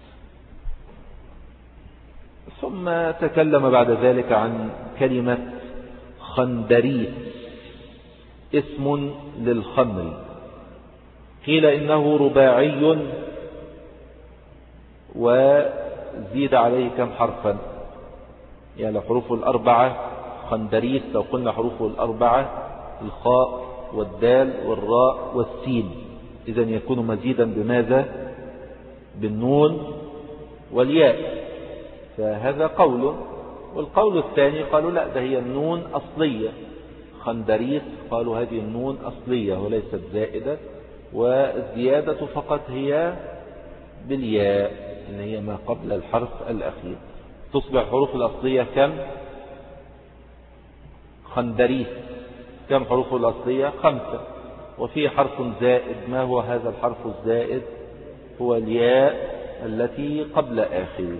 ثم تكلم بعد ذلك عن كلمة خندريس، اسم للخمر. قيل إنه رباعي وزيد عليه كم حرفا؟ يعني حروفه الأربعة خندريس، لو قلنا حروفه الأربعة الخاء والدال والراء والسين، إذن يكون مزيدا بماذا؟ بالنون والياء. فهذا قول. والقول الثاني قالوا لا، ده هي النون أصلية. خندريس قالوا هذه النون أصلية وليست زائدة، والزيادة فقط هي بالياء إن هي ما قبل الحرف الأخير. تصبح الحروف الأصلية كم؟ خندريس كم حروف الأصلية؟ خمسة، وفي حرف زائد. ما هو هذا الحرف الزائد؟ هو الياء التي قبل آخره.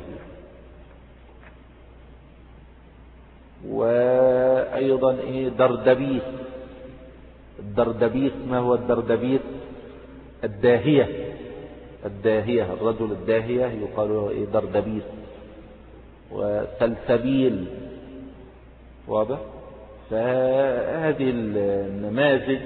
وأيضا إيه؟ دردبيس. الدردبيس ما هو الدردبيس؟ الداهية. الداهية، الرجل الداهية يقال له إيه؟ دردبيس. وسلسبيل، واضح؟ فهذه النماذج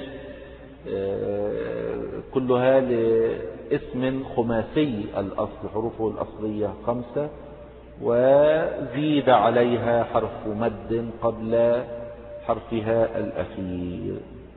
كلها لاسم خماسي الأصل، حروفه الأصلية خمسة وزيد عليها حرف مد قبل حرفها الأخير.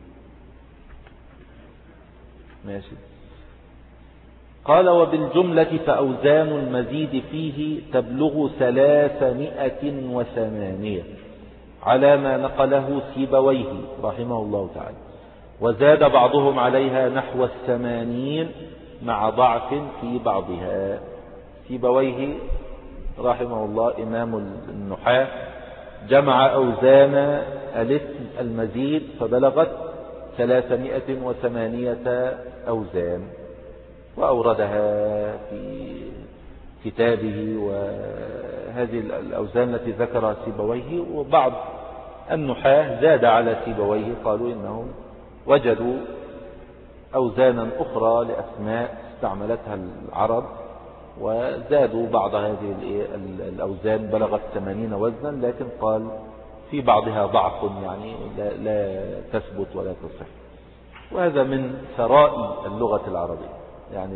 ماشي. قال وبالجملة فأوزان المزيد فيه تبلغ ثلاثمائة وثمانية على ما نقله سيبويه رحمه الله تعالى، وزاد بعضهم عليها نحو الثمانين مع ضعف في بعضها. سيبويه رحمه الله إمام النحاة جمع أوزان الاسم المزيد فبلغت ثلاثمائة وثمانية أوزان، وأوردها في كتابه. وهذه الأوزان التي ذكرها سيبويه، وبعض النحاة زاد على سيبويه، قالوا إنهم وجدوا أوزانا أخرى لأسماء استعملتها العرب وزادوا بعض هذه الأوزان بلغت ثمانين وزنا، لكن قال في بعضها ضعف، يعني لا, لا تثبت ولا تصح. وهذا من ثراء اللغة العربية، يعني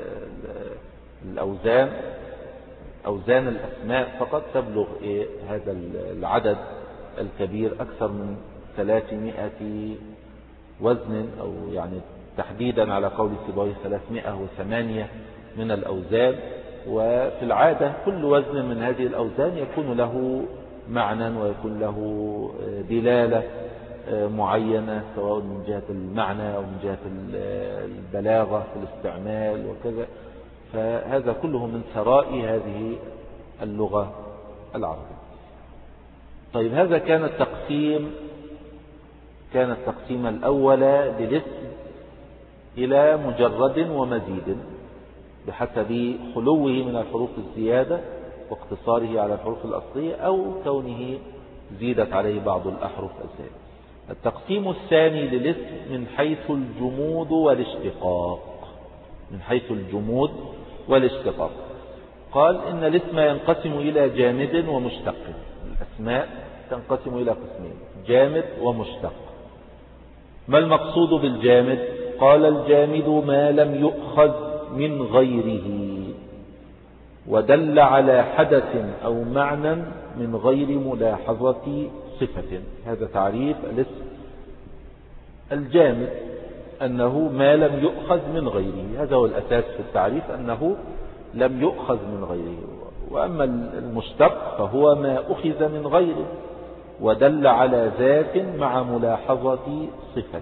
الأوزان أوزان الأسماء فقط تبلغ إيه هذا العدد الكبير، أكثر من ثلاثمائة وزن، أو يعني تحديدا على قول سيبويه ثلاثمائة وثمانية من الأوزان. وفي العادة كل وزن من هذه الأوزان يكون له معنى ويكون له دلالة معينة، سواء من جهة المعنى أو من جهة البلاغة في الاستعمال وكذا. فهذا كله من ثراء هذه اللغة العربية. طيب، هذا كان التقسيم كان التقسيم الأول للاسم إلى مجرد ومزيد بحسب خلوه من الحروف الزيادة واقتصاره على الحروف الأصلية أو كونه زيدت عليه بعض الأحرف الزائدة. التقسيم الثاني للاسم من حيث الجمود والاشتقاق من حيث الجمود والاشتقاق قال إن الاسم ينقسم إلى جامد ومشتق. الأسماء تنقسم إلى قسمين: جامد ومشتق. ما المقصود بالجامد؟ قال: الجامد ما لم يؤخذ من غيره ودل على حدث أو معنى من غير ملاحظة صفة. هذا تعريف الاسم الجامد، أنه ما لم يؤخذ من غيره. هذا هو الأساس في التعريف، أنه لم يؤخذ من غيره. وأما المشتق فهو ما أخذ من غيره ودل على ذات مع ملاحظة صفة.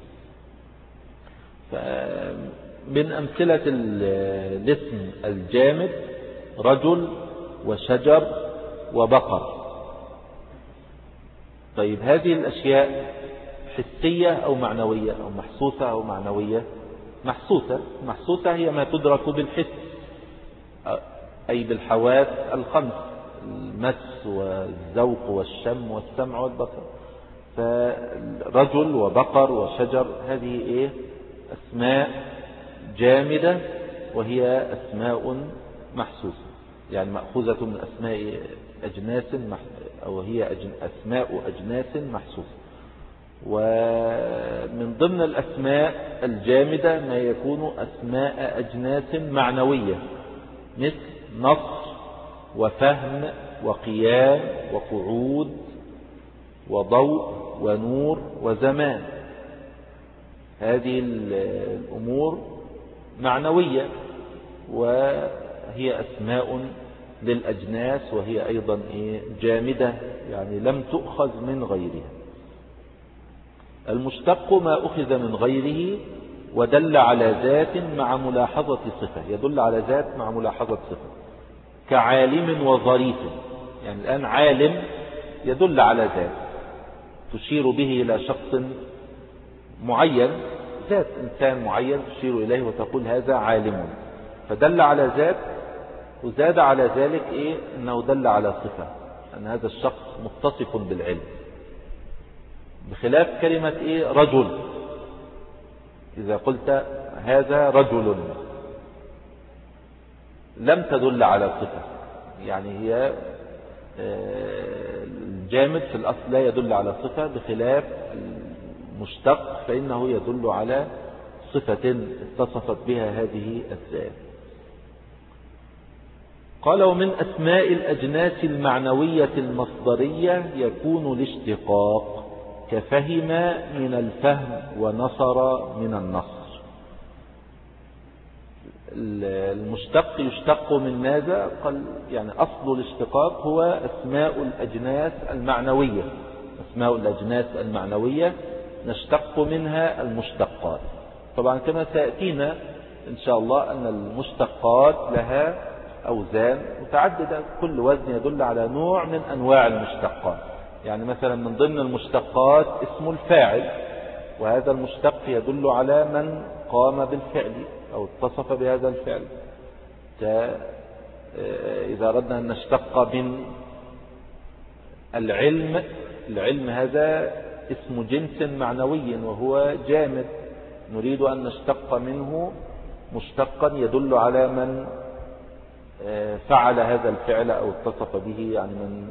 من أمثلة الاسم الجامد: رجل وشجر وبقر. طيب، هذه الأشياء حسية أو معنوية أو محسوسة أو معنوية؟ محسوسة. محسوسة هي ما تدرك بالحس، أي بالحواس الخمس: المس والذوق والشم والسمع والبصر. فرجل وبقر وشجر هذه إيه؟ أسماء جامدة، وهي أسماء محسوسة، يعني مأخوذة من أسماء أجناس أو هي أسماء أجناس محسوسة. ومن ضمن الأسماء الجامدة ما يكون أسماء أجناس معنوية، مثل نصر وفهم وقيام وقعود وضوء ونور وزمان. هذه الأمور معنوية وهي أسماء للأجناس، وهي أيضا جامدة، يعني لم تؤخذ من غيرها. المشتق ما أخذ من غيره ودل على ذات مع ملاحظة صفة. يدل على ذات مع ملاحظة صفة، كعالم وظريف. يعني الآن عالم يدل على ذات تشير به إلى شخص معين، ذات إنسان معين تشير إليه وتقول هذا عالم، فدل على ذات. وزاد على ذلك إيه؟ أنه دل على صفة، أن هذا الشخص متصف بالعلم، بخلاف كلمة إيه؟ رجل. إذا قلت هذا رجل لم تدل على صفة، يعني هي الجامد في الأصل لا يدل على صفة، بخلاف المشتق فإنه يدل على صفة اتصفت بها هذه الذات. قال: ومن أسماء الأجناس المعنوية المصدرية يكون الاشتقاق، كفهم من الفهم ونصر من النصر. المشتق يشتق من ماذا؟ قال يعني أصل الاشتقاق هو أسماء الأجناس المعنوية. أسماء الأجناس المعنوية نشتق منها المشتقات. طبعا كما سيأتينا إن شاء الله أن المشتقات لها أوزان متعددة، كل وزن يدل على نوع من أنواع المشتقات. يعني مثلا من ضمن المشتقات اسم الفاعل، وهذا المشتق يدل على من قام بالفعل أو اتصف بهذا الفعل. إذا أردنا أن نشتق من العلم، العلم هذا اسم جنس معنوي وهو جامد، نريد أن نشتق منه مشتقا يدل على من فعل هذا الفعل أو اتصف به، يعني من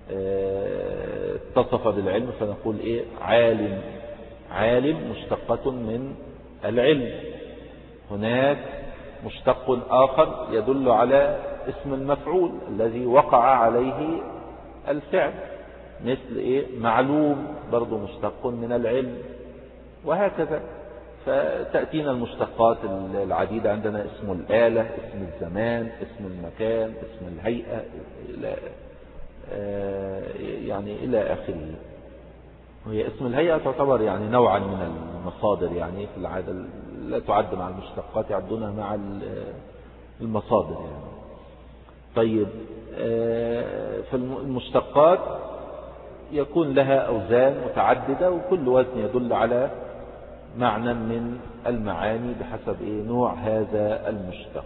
اتصف بالعلم، فنقول إيه؟ عالم. عالم مشتقة من العلم. هناك مشتق آخر يدل على اسم المفعول الذي وقع عليه الفعل، مثل إيه؟ معلوم، برضو مشتق من العلم، وهكذا. فتأتينا المشتقات العديدة، عندنا اسم الآلة، اسم الزمان، اسم المكان، اسم الهيئة، إلى يعني إلى آخره. وهي اسم الهيئة تعتبر يعني نوعا من المصادر، يعني في العادة لا تعد مع المشتقات، يعدونها مع المصادر يعني. طيب في المشتقات يكون لها أوزان متعددة، وكل وزن يدل على معنى من المعاني بحسب إيه نوع هذا المشتق.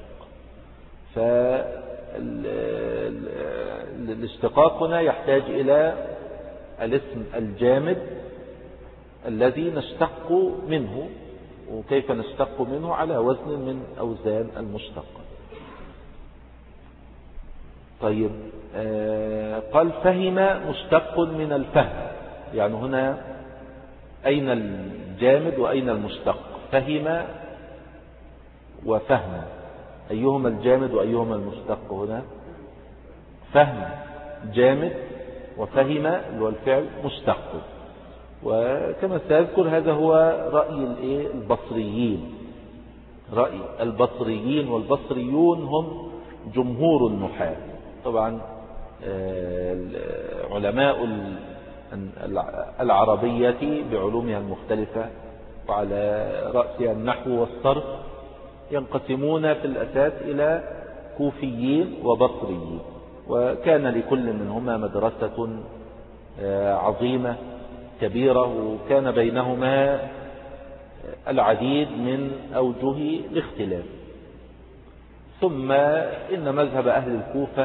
فالاشتقاق هنا يحتاج إلى الاسم الجامد الذي نشتق منه، وكيف نشتق منه على وزن من أوزان المشتق. طيب آه قال فهم مشتق من الفهم، يعني هنا أين الجامد وأين المشتق؟ فهم وفهم، أيهما الجامد وأيهما المشتق هنا؟ فهم جامد، وفهم اللي هو الفعل مشتق. وكما سأذكر هذا هو رأي البصريين، رأي البصريين، والبصريون هم جمهور النحاة. طبعا علماء العربية بعلومها المختلفة وعلى رأسها النحو والصرف ينقسمون في الأساس إلى كوفيين وبصريين، وكان لكل منهما مدرسة عظيمة كبيرة، وكان بينهما العديد من أوجه الاختلاف. ثم إن مذهب أهل الكوفة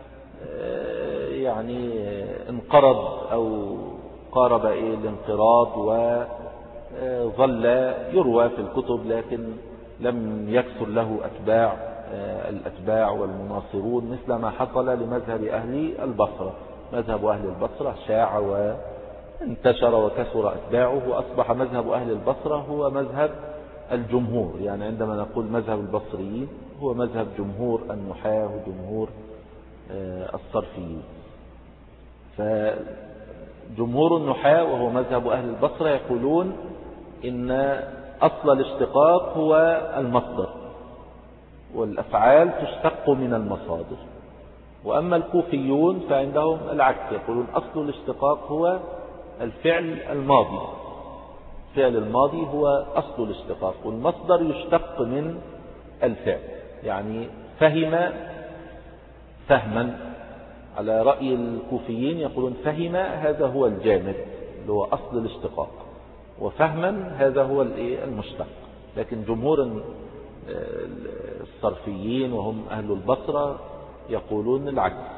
يعني انقرض أو قارب إيه الانقراض، وظل يروى في الكتب لكن لم يكثر له أتباع الأتباع والمناصرون مثل ما حصل لمذهب أهل البصرة. مذهب أهل البصرة شاع وانتشر وكثر أتباعه، وأصبح مذهب أهل البصرة هو مذهب الجمهور. يعني عندما نقول مذهب البصريين هو مذهب جمهور النحاة وجمهور الصرفيين. فجمهور النحاة وهو مذهب أهل البصرة يقولون إن أصل الاشتقاق هو المصدر، والأفعال تشتق من المصادر. وأما الكوفيون فعندهم العكس، يقولون أصل الاشتقاق هو الفعل الماضي، الفعل الماضي هو أصل الاشتقاق، والمصدر يشتق من الفعل. يعني فهم فهما على رأي الكوفيين يقولون فهم هذا هو الجامد اللي هو أصل الاشتقاق، وفهما هذا هو المشتق. لكن جمهور الصرفيين وهم أهل البصرة يقولون العكس.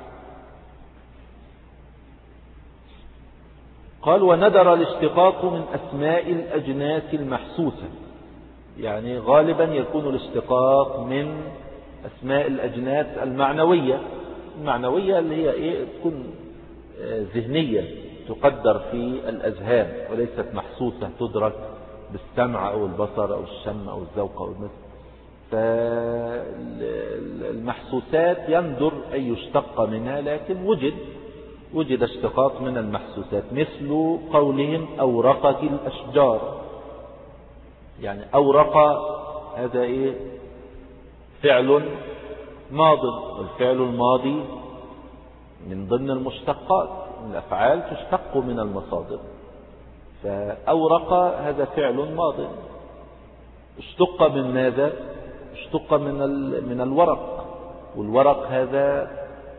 قال وندر الاشتقاق من أسماء الأجناس المحسوسة، يعني غالبا يكون الاشتقاق من أسماء الأجناس المعنوية، المعنوية اللي هي إيه تكون ذهنية تقدر في الأذهان وليست محسوسة تدرك بالسمع أو البصر أو الشم أو الذوق أو المس. فالمحسوسات يندر أن يشتق منها، لكن وجد وجد اشتقاق من المحسوسات، مثل قولهم أورقت الأشجار. يعني أورق هذا إيه فعل ماض، والفعل الماضي من ضمن المشتقات، الأفعال تشتق من المصادر. فأورق هذا فعل ماض، اشتق من ماذا؟ اشتق من من الورق، والورق هذا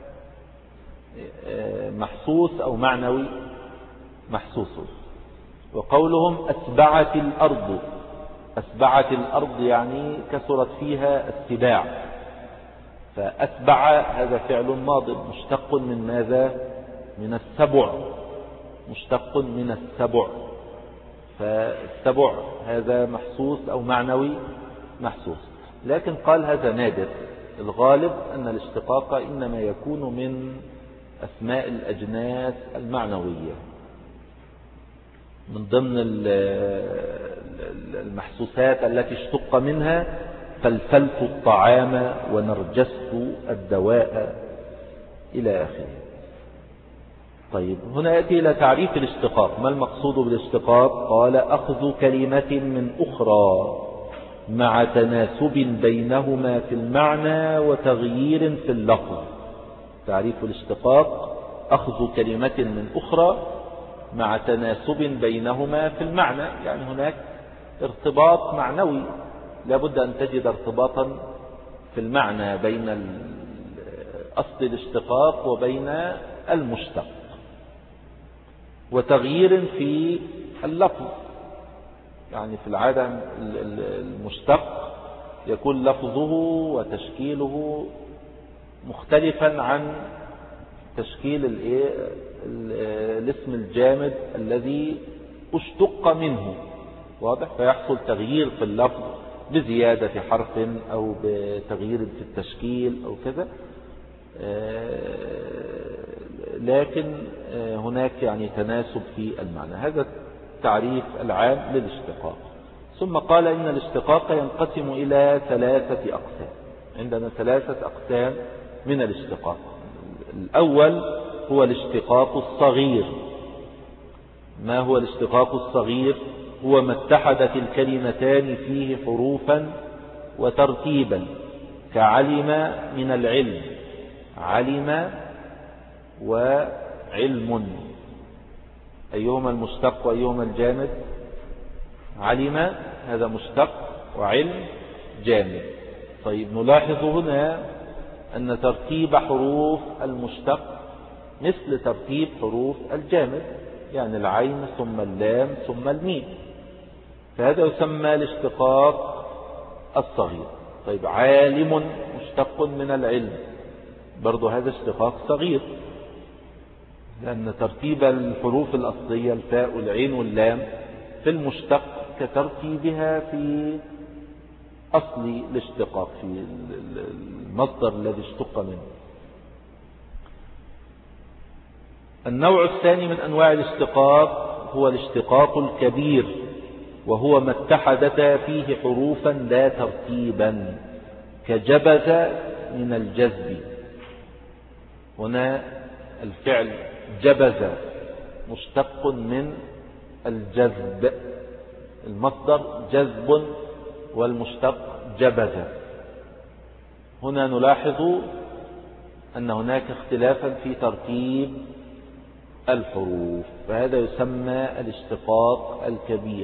محسوس أو معنوي محسوس. وقولهم أسبعت الأرض، أسبعت الأرض يعني كثرت فيها السباع، فأسبع هذا فعل ماض مشتق من ماذا؟ من السبع، مشتق من السبع. فالسبع هذا محسوس أو معنوي محسوس. لكن قال هذا نادر، الغالب أن الاشتقاق إنما يكون من أسماء الأجناس المعنوية. من ضمن المحسوسات التي اشتق منها فلفلت الطعام ونرجست الدواء إلى آخره. طيب هنا يأتي إلى تعريف الاشتقاق. ما المقصود بالاشتقاق؟ قال أخذ كلمة من أخرى مع تناسب بينهما في المعنى وتغيير في اللفظ. تعريف الاشتقاق أخذ كلمة من أخرى مع تناسب بينهما في المعنى. يعني هناك ارتباط معنوي، لابد أن تجد ارتباطا في المعنى بين أصل الاشتقاق وبين المشتق، وتغيير في اللفظ. يعني في العادة المشتق يكون لفظه وتشكيله مختلفا عن تشكيل الاسم الجامد الذي اشتق منه، واضح؟ فيحصل تغيير في اللفظ بزيادة حرف أو بتغيير في التشكيل أو كذا، لكن هناك يعني تناسب في المعنى. هذا التعريف العام للاشتقاق. ثم قال إن الاشتقاق ينقسم إلى ثلاثة أقسام. عندنا ثلاثة أقسام من الاشتقاق. الأول هو الاشتقاق الصغير. ما هو الاشتقاق الصغير؟ هو ما اتحدت الكلمتان فيه حروفا وترتيبا، كعلم من العلم، علم وعلم. أيهما المشتق وأيهما الجامد؟ علم هذا مشتق وعلم جامد. طيب نلاحظ هنا أن ترتيب حروف المشتق مثل ترتيب حروف الجامد، يعني العين ثم اللام ثم الميم، فهذا يسمى الاشتقاق الصغير. طيب عالم مشتق من العلم، برضو هذا اشتقاق صغير، لأن ترتيب الحروف الأصلية الفاء والعين واللام في المشتق كترتيبها في أصل الاشتقاق، في المصدر الذي اشتق منه. النوع الثاني من أنواع الاشتقاق هو الاشتقاق الكبير، وهو ما اتحدت فيه حروفا لا ترتيبا، كجبز من الجذب. هنا الفعل جبز مشتق من الجذب، المصدر جذب والمشتق جبز. هنا نلاحظ أن هناك اختلافا في ترتيب الحروف، فهذا يسمى الاشتقاق الكبير.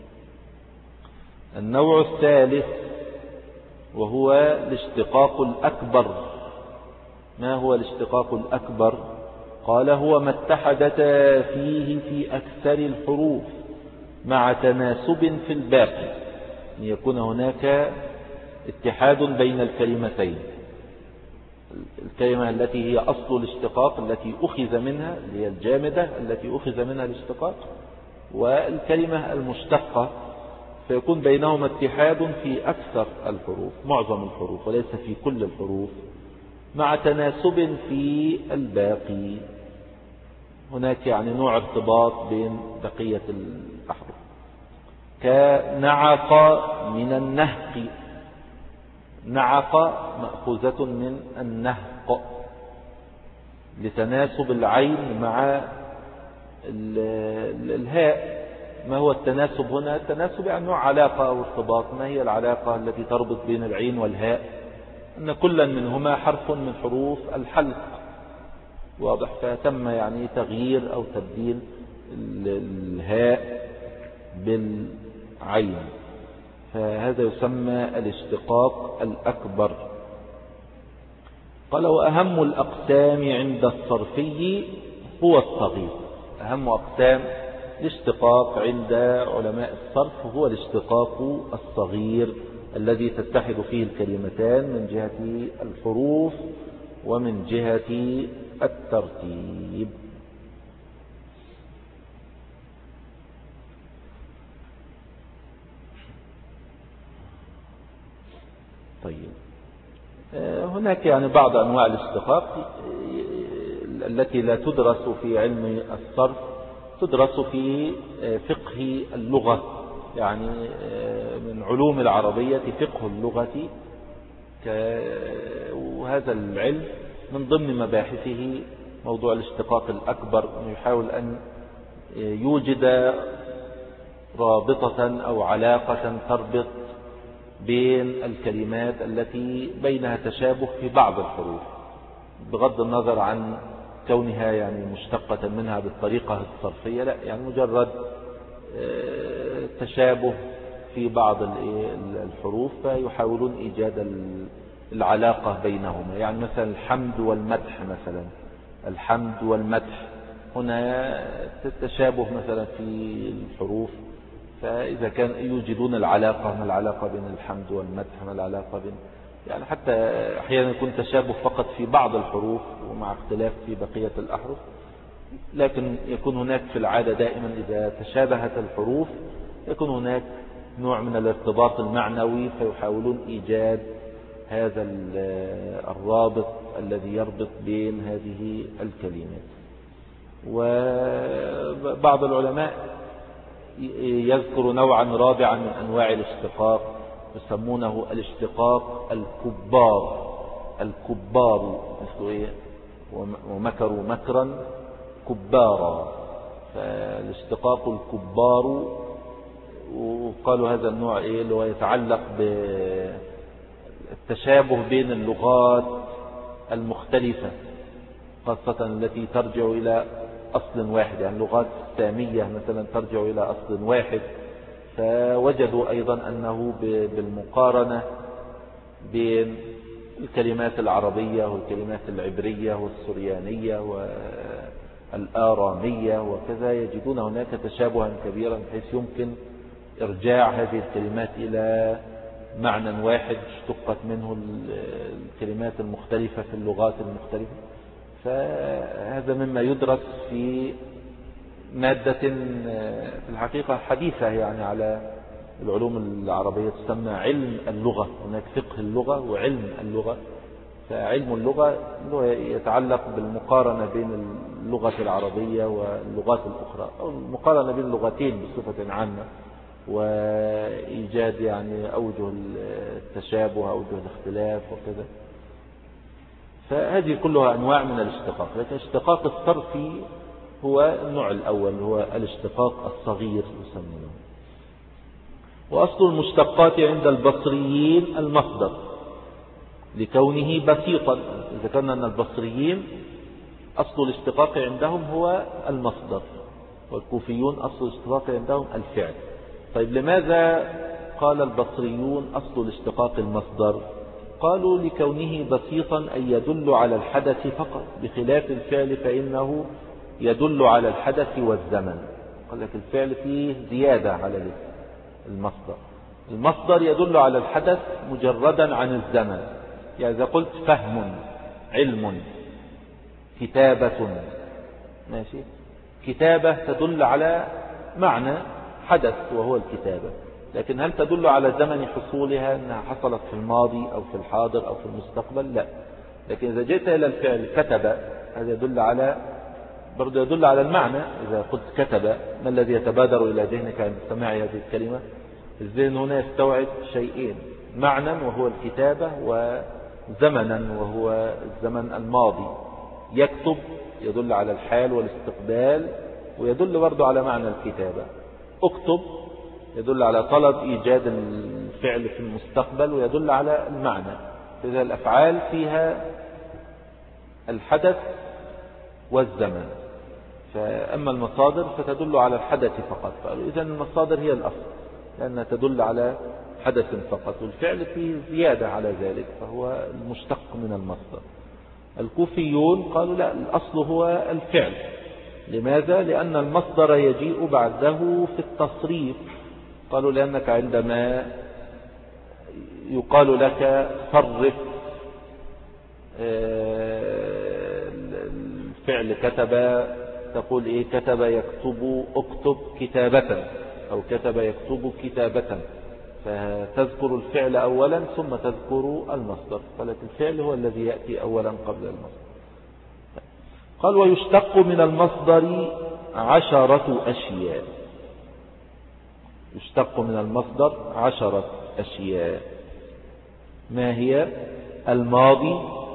النوع الثالث وهو الاشتقاق الأكبر. ما هو الاشتقاق الأكبر؟ قال هو ما اتحدتا فيه في أكثر الحروف مع تناسب في الباقي، أن يكون هناك اتحاد بين الكلمتين، الكلمة التي هي أصل الاشتقاق التي أخذ منها، اللي هي الجامدة التي أخذ منها الاشتقاق، والكلمة المشتقة، فيكون بينهما اتحاد في أكثر الحروف، معظم الحروف وليس في كل الحروف، مع تناسب في الباقي. هناك يعني نوع ارتباط بين بقية الأحرف، كنعق من النهق. نعق مأخوذة من النهق لتناسب العين مع الهاء. ما هو التناسب هنا؟ التناسب يعني نوع علاقة أو ارتباط. ما هي العلاقة التي تربط بين العين والهاء؟ أن كلا منهما حرف من حروف الحلق، واضح؟ فتم يعني تغيير أو تبديل الهاء بالعين، فهذا يسمى الاشتقاق الأكبر. قال وأهم الأقسام عند الصرفي هو الصغير. أهم أقسام الاشتقاق عند علماء الصرف هو الاشتقاق الصغير، الذي تتحد فيه الكلمتان من جهة الحروف ومن جهة الترتيب. طيب هناك يعني بعض أنواع الاشتقاق التي لا تدرس في علم الصرف، تدرس في فقه اللغة، يعني من علوم العربية فقه اللغة، وهذا العلم من ضمن مباحثه موضوع الاشتقاق الأكبر، يحاول أن يوجد رابطة أو علاقة تربط بين الكلمات التي بينها تشابه في بعض الحروف، بغض النظر عن كونها يعني مشتقة منها بالطريقة الصرفية، لا، يعني مجرد تشابه في بعض الحروف فيحاولون إيجاد العلاقة بينهما. يعني مثلا الحمد والمدح، مثلا الحمد والمدح هنا تشابه مثلا في الحروف، فإذا كان يوجدون العلاقة، ما العلاقة بين الحمد والمدح، ما العلاقة بين، يعني حتى أحيانا يكون تشابه فقط في بعض الحروف ومع اختلاف في بقية الأحرف، لكن يكون هناك في العادة دائما إذا تشابهت الحروف يكون هناك نوع من الارتباط المعنوي، فيحاولون إيجاد هذا الرابط الذي يربط بين هذه الكلمات. وبعض العلماء يذكر نوعا رابعا من أنواع الاشتقاق يسمونه الاشتقاق الكبار. الكبار مثل إيه؟ ومكروا مكرا كبارا، فالاشتقاق الكبار. وقالوا هذا النوع إيه اللي هو يتعلق بالتشابه بين اللغات المختلفة، خاصة التي ترجع إلى أصل واحد، يعني اللغات السامية مثلا ترجع إلى أصل واحد، فوجدوا أيضا أنه بالمقارنة بين الكلمات العربية والكلمات العبرية والسريانية والآرامية وكذا، يجدون هناك تشابها كبيرا بحيث يمكن إرجاع هذه الكلمات إلى معنى واحد اشتقت منه الكلمات المختلفة في اللغات المختلفة. فهذا مما يدرس في مادة في الحقيقة حديثة يعني على العلوم العربية، تسمى علم اللغة. هناك فقه اللغة وعلم اللغة. فعلم اللغة يتعلق بالمقارنة بين اللغة العربية واللغات الأخرى، أو المقارنة بين اللغتين بصفة عامة، وإيجاد يعني أوجه التشابه أوجه الاختلاف وكذا. فهذه كلها أنواع من الاشتقاق. لكن الاشتقاق الصرفي هو النوع الأول، هو الاشتقاق الصغير يسمونه. وأصل المشتقات عند البصريين المصدر لكونه بسيطا. ذكرنا أن البصريين أصل الاشتقاق عندهم هو المصدر، والكوفيون أصل الاشتقاق عندهم الفعل. طيب لماذا قال البصريون أصل الاشتقاق المصدر؟ قالوا لكونه بسيطا أي يدل على الحدث فقط، بخلاف الفعل فإنه يدل على الحدث والزمن. قال لك الفعل فيه زيادة على المصدر. المصدر يدل على الحدث مجردا عن الزمن. يعني إذا قلت فهم، علم، كتابة، ماشي، كتابة تدل على معنى حدث وهو الكتابة، لكن هل تدل على زمن حصولها أنها حصلت في الماضي أو في الحاضر أو في المستقبل؟ لا. لكن إذا جئت إلى الفعل كتب، هذا يدل على برضه يدل على المعنى. إذا قلت كتب، ما الذي يتبادر إلى ذهنك عند سماع هذه الكلمة؟ الذهن هنا يستوعب شيئين، معنى وهو الكتابة، وزمنا وهو الزمن الماضي. يكتب يدل على الحال والاستقبال، ويدل برضه على معنى الكتابة. اكتب يدل على طلب إيجاد الفعل في المستقبل، ويدل على المعنى. إذا الأفعال فيها الحدث والزمن، فأما المصادر فتدل على الحدث فقط. فقالوا إذن المصادر هي الأصل لأنها تدل على حدث فقط، والفعل فيه زيادة على ذلك فهو المشتق من المصدر. الكوفيون قالوا لا، الأصل هو الفعل. لماذا؟ لأن المصدر يجيء بعده في التصريف. قالوا لأنك عندما يقال لك صرف الفعل كتب، تقول إيه؟ كتب يكتب، اكتب كتابة، أو كتب يكتب كتابة، فتذكر الفعل أولا ثم تذكر المصدر. قالت الفعل هو الذي يأتي أولا قبل المصدر. قال ويشتق من المصدر عشرة أشياء. يشتق من المصدر عشرة أشياء. ما هي؟ الماضي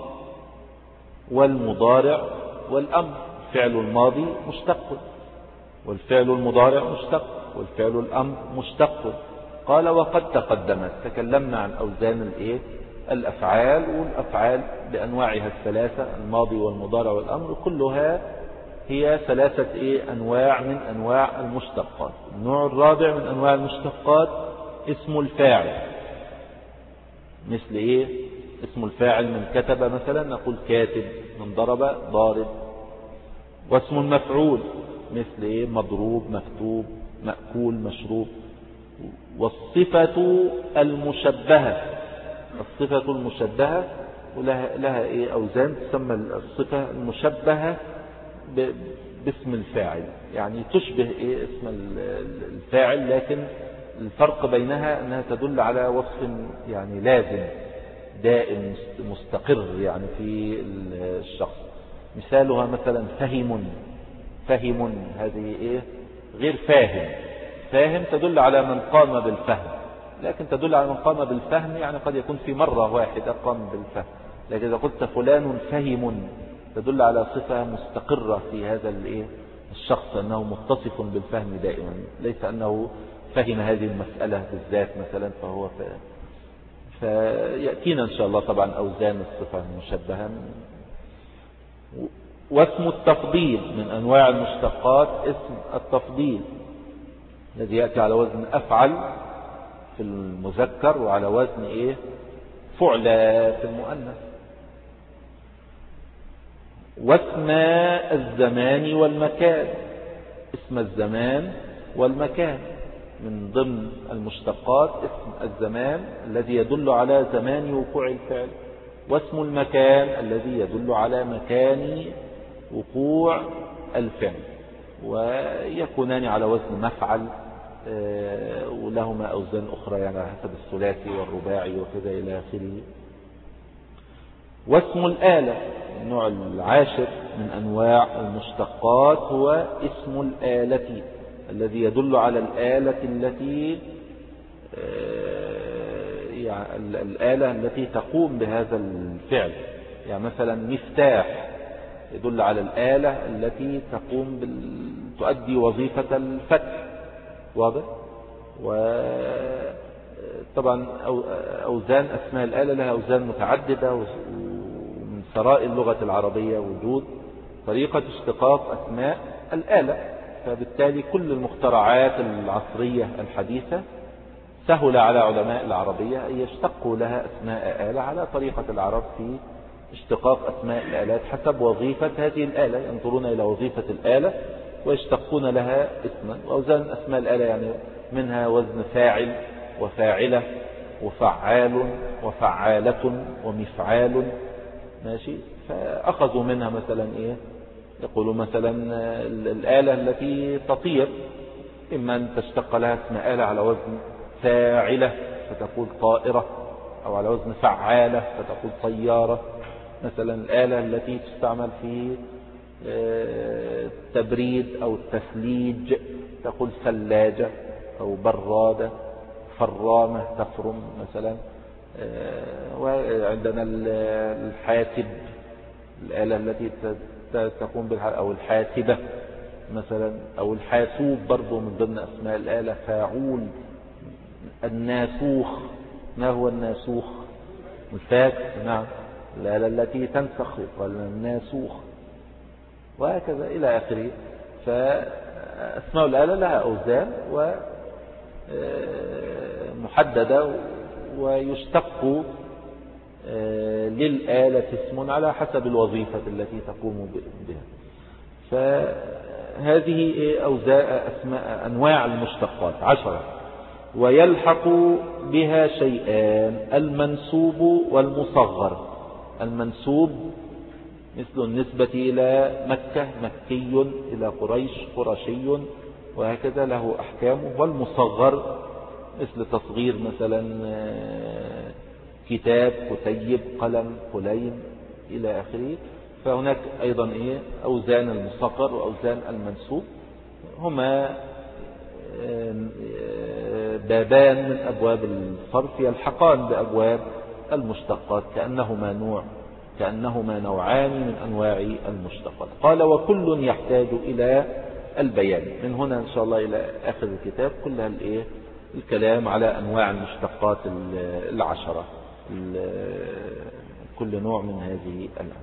والمضارع والأمر. الفعل الماضي مشتق، والفعل المضارع مشتق، والفعل الأمر مشتق. قال وقد تقدمت، تكلمنا عن أوزان الإيه؟ الأفعال، والأفعال بأنواعها الثلاثة الماضي والمضارع والأمر كلها هي ثلاثة إيه أنواع من أنواع المشتقات. النوع الرابع من أنواع المشتقات اسم الفاعل. مثل إيه؟ اسم الفاعل من كتب مثلا نقول كاتب، من ضرب ضارب. واسم المفعول مثل إيه؟ مضروب مكتوب مأكول مشروب. والصفة المشبهة، الصفة المشبهة ولها لها إيه أوزان، تسمى الصفة المشبهة باسم الفاعل، يعني تشبه إيه اسم الفاعل، لكن الفرق بينها أنها تدل على وصف يعني لازم دائم مستقر يعني في الشخص. مثالها مثلا فهم، فهم هذه إيه غير فاهم. فاهم تدل على من قام بالفهم، لكن تدل على من قام بالفهم يعني قد يكون في مرة واحدة قام بالفهم. لكن إذا قلت فلان فهم تدل على صفة مستقرة في هذا الايه الشخص، أنه متصف بالفهم دائما، ليس أنه فهم هذه المسألة بالذات مثلا فهو فاهم. فيأتينا إن شاء الله طبعا أوزان الصفة المشبهة. واسم التفضيل من أنواع المشتقات اسم التفضيل الذي يأتي على وزن أفعل في المذكر وعلى وزن إيه فعل في المؤنث. واسم الزمان والمكان، اسم الزمان والمكان من ضمن المشتقات اسم الزمان الذي يدل على زمان وقوع الفعل، واسم المكان الذي يدل على مكان وقوع الفعل، ويكونان على وزن مفعل ولهما أوزان أخرى يعني على حسب الثلاثي والرباعي وكذا إلى آخره. واسم الآلة النوع العاشر من أنواع المشتقات هو اسم الآلة الذي يدل على الآلة التي يعني الآلة التي تقوم بهذا الفعل. يعني مثلا مفتاح يدل على الآلة التي تقوم بال... تؤدي وظيفة الفتح، واضح؟ وطبعا أوزان أسماء الآلة لها أوزان متعددة، ومن ثراء اللغة العربية وجود طريقة اشتقاق أسماء الآلة. فبالتالي كل المخترعات العصرية الحديثة سهل على علماء العربية أن يشتقوا لها أسماء آلة على طريقة العرب في اشتقاق أسماء الآلات حسب وظيفة هذه الآلة، ينظرون إلى وظيفة الآلة ويشتقون لها اسما. وأوزان أسماء الآلة يعني منها وزن فاعل وفاعلة وفعال وفعالة ومفعال، ماشي. فأخذوا منها مثلا إيه يقولوا مثلا الآلة التي تطير إما أن تشتق لها اسم آلة على وزن فاعلة فتقول طائرة، أو على وزن فعالة فتقول طيارة. مثلا الآلة التي تستعمل في التبريد أو التثليج تقول ثلاجة أو برادة. فرامة تفرم مثلا. وعندنا الحاسب الآلة التي تقوم بالح... أو الحاسبة مثلا، أو الحاسوب برضو من ضمن أسماء الآلة. فاعول. الناسوخ، ما هو الناسوخ؟ الفاكس، نعم، الآلة التي تنسخ قال الناسوخ، وهكذا إلى آخره. فأسماء الآلة لها أوزان ومحددة، ويشتق للآلة اسم على حسب الوظيفة التي تقوم بها. فهذه أوزاء أسماء أنواع المشتقات عشرة. ويلحق بها شيئان: المنسوب والمصغر. المنسوب مثل النسبة إلى مكة مكي، إلى قريش قرشي، وهكذا له أحكامه. والمصغر مثل تصغير مثلا كتاب كتيب، قلم قليم، إلى آخره. فهناك أيضا إيه أوزان المصغر وأوزان المنسوب، هما بابان من أبواب الصرف يلحقان بأبواب المشتقات كأنهما نوع كأنهما نوعان من أنواع المشتقات. قال وكل يحتاج إلى البيان. من هنا إن شاء الله إلى آخر الكتاب كلها الإيه الكلام على أنواع المشتقات العشرة. كل نوع من هذه الأنواع.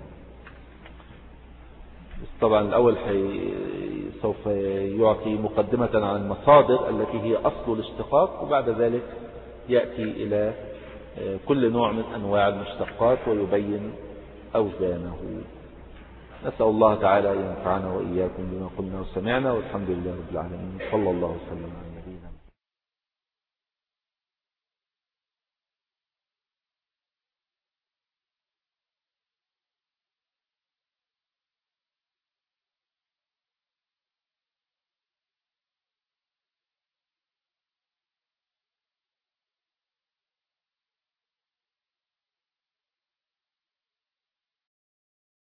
طبعا الأول سوف يعطي مقدمة عن المصادر التي هي أصل الاشتقاق، وبعد ذلك يأتي إلى كل نوع من أنواع المشتقات ويبين أوزانه. نسأل الله تعالى أن ينفعنا وإياكم بما قلنا وسمعنا، والحمد لله رب العالمين. صلى الله وسلم على